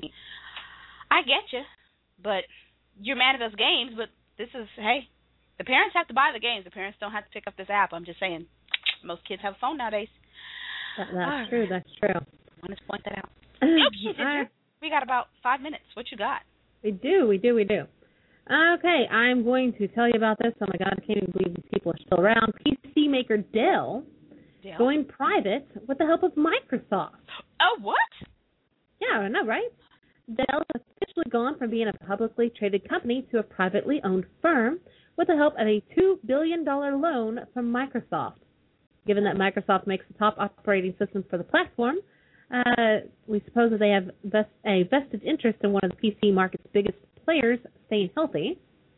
I get you, but you're mad at those games, but this is, hey, the parents have to buy the games. The parents don't have to pick up this app. I'm just saying, most kids have a phone nowadays. That, that's oh. true. That's true. I want to point that out. Okay, Ginger. We got about five minutes. What you got? We do. We do. We do. Okay, I'm going to tell you about this. Oh, my God, I can't even believe these people are still around. P C maker Dell, Dell going private with the help of Microsoft. Oh, what? Yeah, I know, right? Dell has officially gone from being a publicly traded company to a privately owned firm with the help of a two billion dollars loan from Microsoft. Given that Microsoft makes the top operating system for the platform, uh, we suppose that they have vest- a vested interest in one of the P C market's biggest players staying healthy.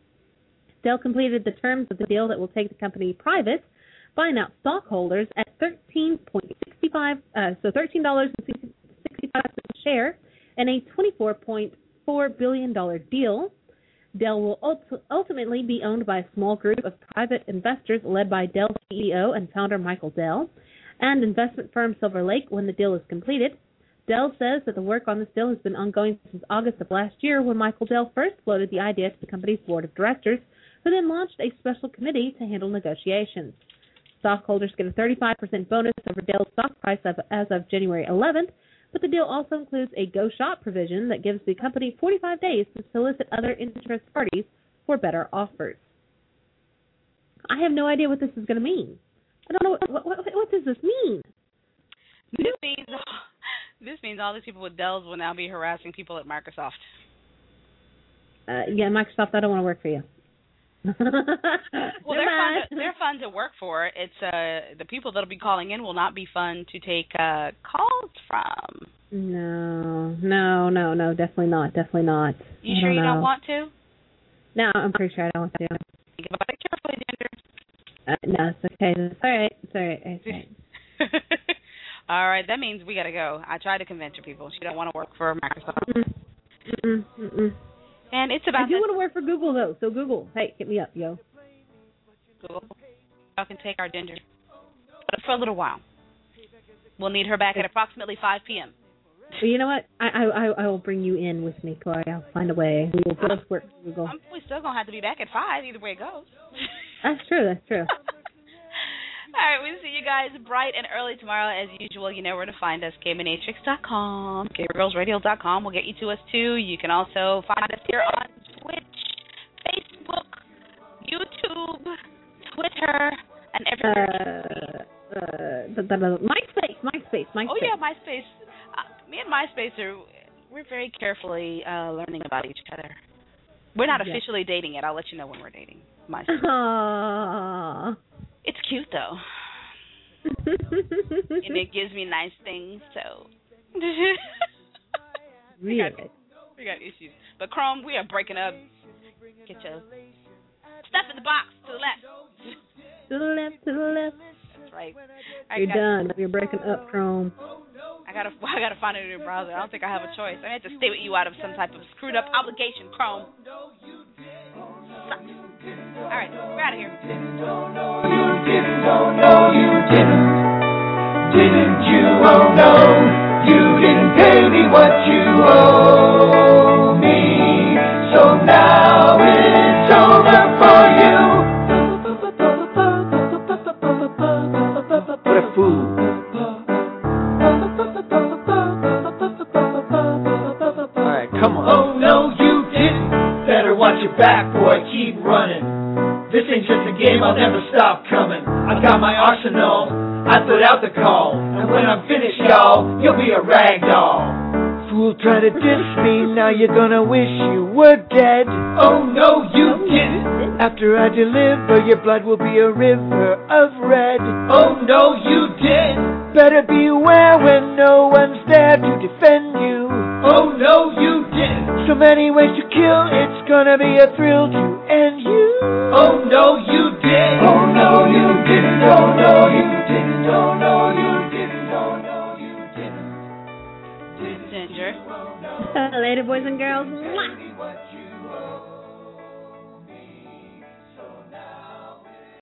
Dell completed the terms of the deal that will take the company private, buying out stockholders at thirteen point six five, uh, so thirteen dollars and sixty-five cents a share, in a twenty-four point four billion dollars deal. Dell will ult- ultimately be owned by a small group of private investors led by Dell C E O and founder Michael Dell and investment firm Silver Lake when the deal is completed. Dell says that the work on this deal has been ongoing since August of last year when Michael Dell first floated the idea to the company's board of directors, who then launched a special committee to handle negotiations. Stockholders get a thirty-five percent bonus over Dell's stock price as of January eleventh, but the deal also includes a go shop provision that gives the company forty-five days to solicit other interested parties for better offers. I have no idea what this is going to mean. I don't know what, what, what, what does this mean. This means this means all these people with Dells will now be harassing people at Microsoft. Uh, yeah, Microsoft, I don't want to work for you. Well, they're fun, to, they're fun to work for. It's uh, the people that'll be calling in will not be fun to take uh, calls from. No, no, no, no, definitely not, definitely not. You sure don't you know. don't want to? No, I'm pretty sure I don't want to. Think about it carefully, Ginger. Uh, no, it's okay. It's all right. It's all right. It's all right. All right, that means we got to go. I tried to convince her people. She don't want to work for Microsoft. Mm-mm. Mm-mm. Mm-mm. And it's about I do want to work for Google, though. So, Google, hey, hit me up, yo. Google. Y'all can take our Ginger. But for a little while. We'll need her back at approximately five p.m. Well, you know what? I, I I will bring you in with me, Corey. I'll find a way. We will both work for Google. I'm, we're still going to have to be back at five, either way it goes. That's true. That's true. All right, we'll see you guys bright and early tomorrow. As usual, you know where to find us, Gaminatrix dot com, gamer girls radio dot com will get you to us, too. You can also find us here on Twitch, Facebook, YouTube, Twitter, and everywhere. Uh, uh, the, the, the, MySpace, MySpace, MySpace. Oh, yeah, MySpace. Uh, me and MySpace, are we're very carefully uh, learning about each other. We're not yes. officially dating yet. I'll let you know when we're dating. MySpace. Aww. It's cute, though. And it gives me nice things, so. Really? we, got, we got issues. But, Chrome, we are breaking up. Get your stuff in the box to the left. To the left, to the left. That's right. You're gotta, done. You're breaking up, Chrome. I gotta, I gotta find a new browser. I don't think I have a choice. I have to stay with you out of some type of screwed up obligation, Chrome. Sucks. All right, we're out of here. Didn't, oh no, you didn't, oh no, you didn't. Didn't you, oh no, you didn't pay me what you owe me. So now it's over for you. What a fool. All right, come on. Oh no, you didn't. Better watch your back, boy, keep running. This ain't just a game, I'll never stop coming. I I got my arsenal, I put out the call, and when I'm finished, y'all, you'll be a rag doll. Fool try to diss me, now you're gonna wish you were dead. Oh no, you didn't. After I deliver, your blood will be a river of red. Oh no, you didn't. Better beware when no one's there to defend you. Oh no, you didn't. So many ways to kill, it's gonna be a thrill to end you. Oh no, you didn't. Oh no, you didn't. Oh no, you didn't. Oh no, you didn't. Oh no, you didn't. Ginger. Uh, later, boys and girls. Mwah.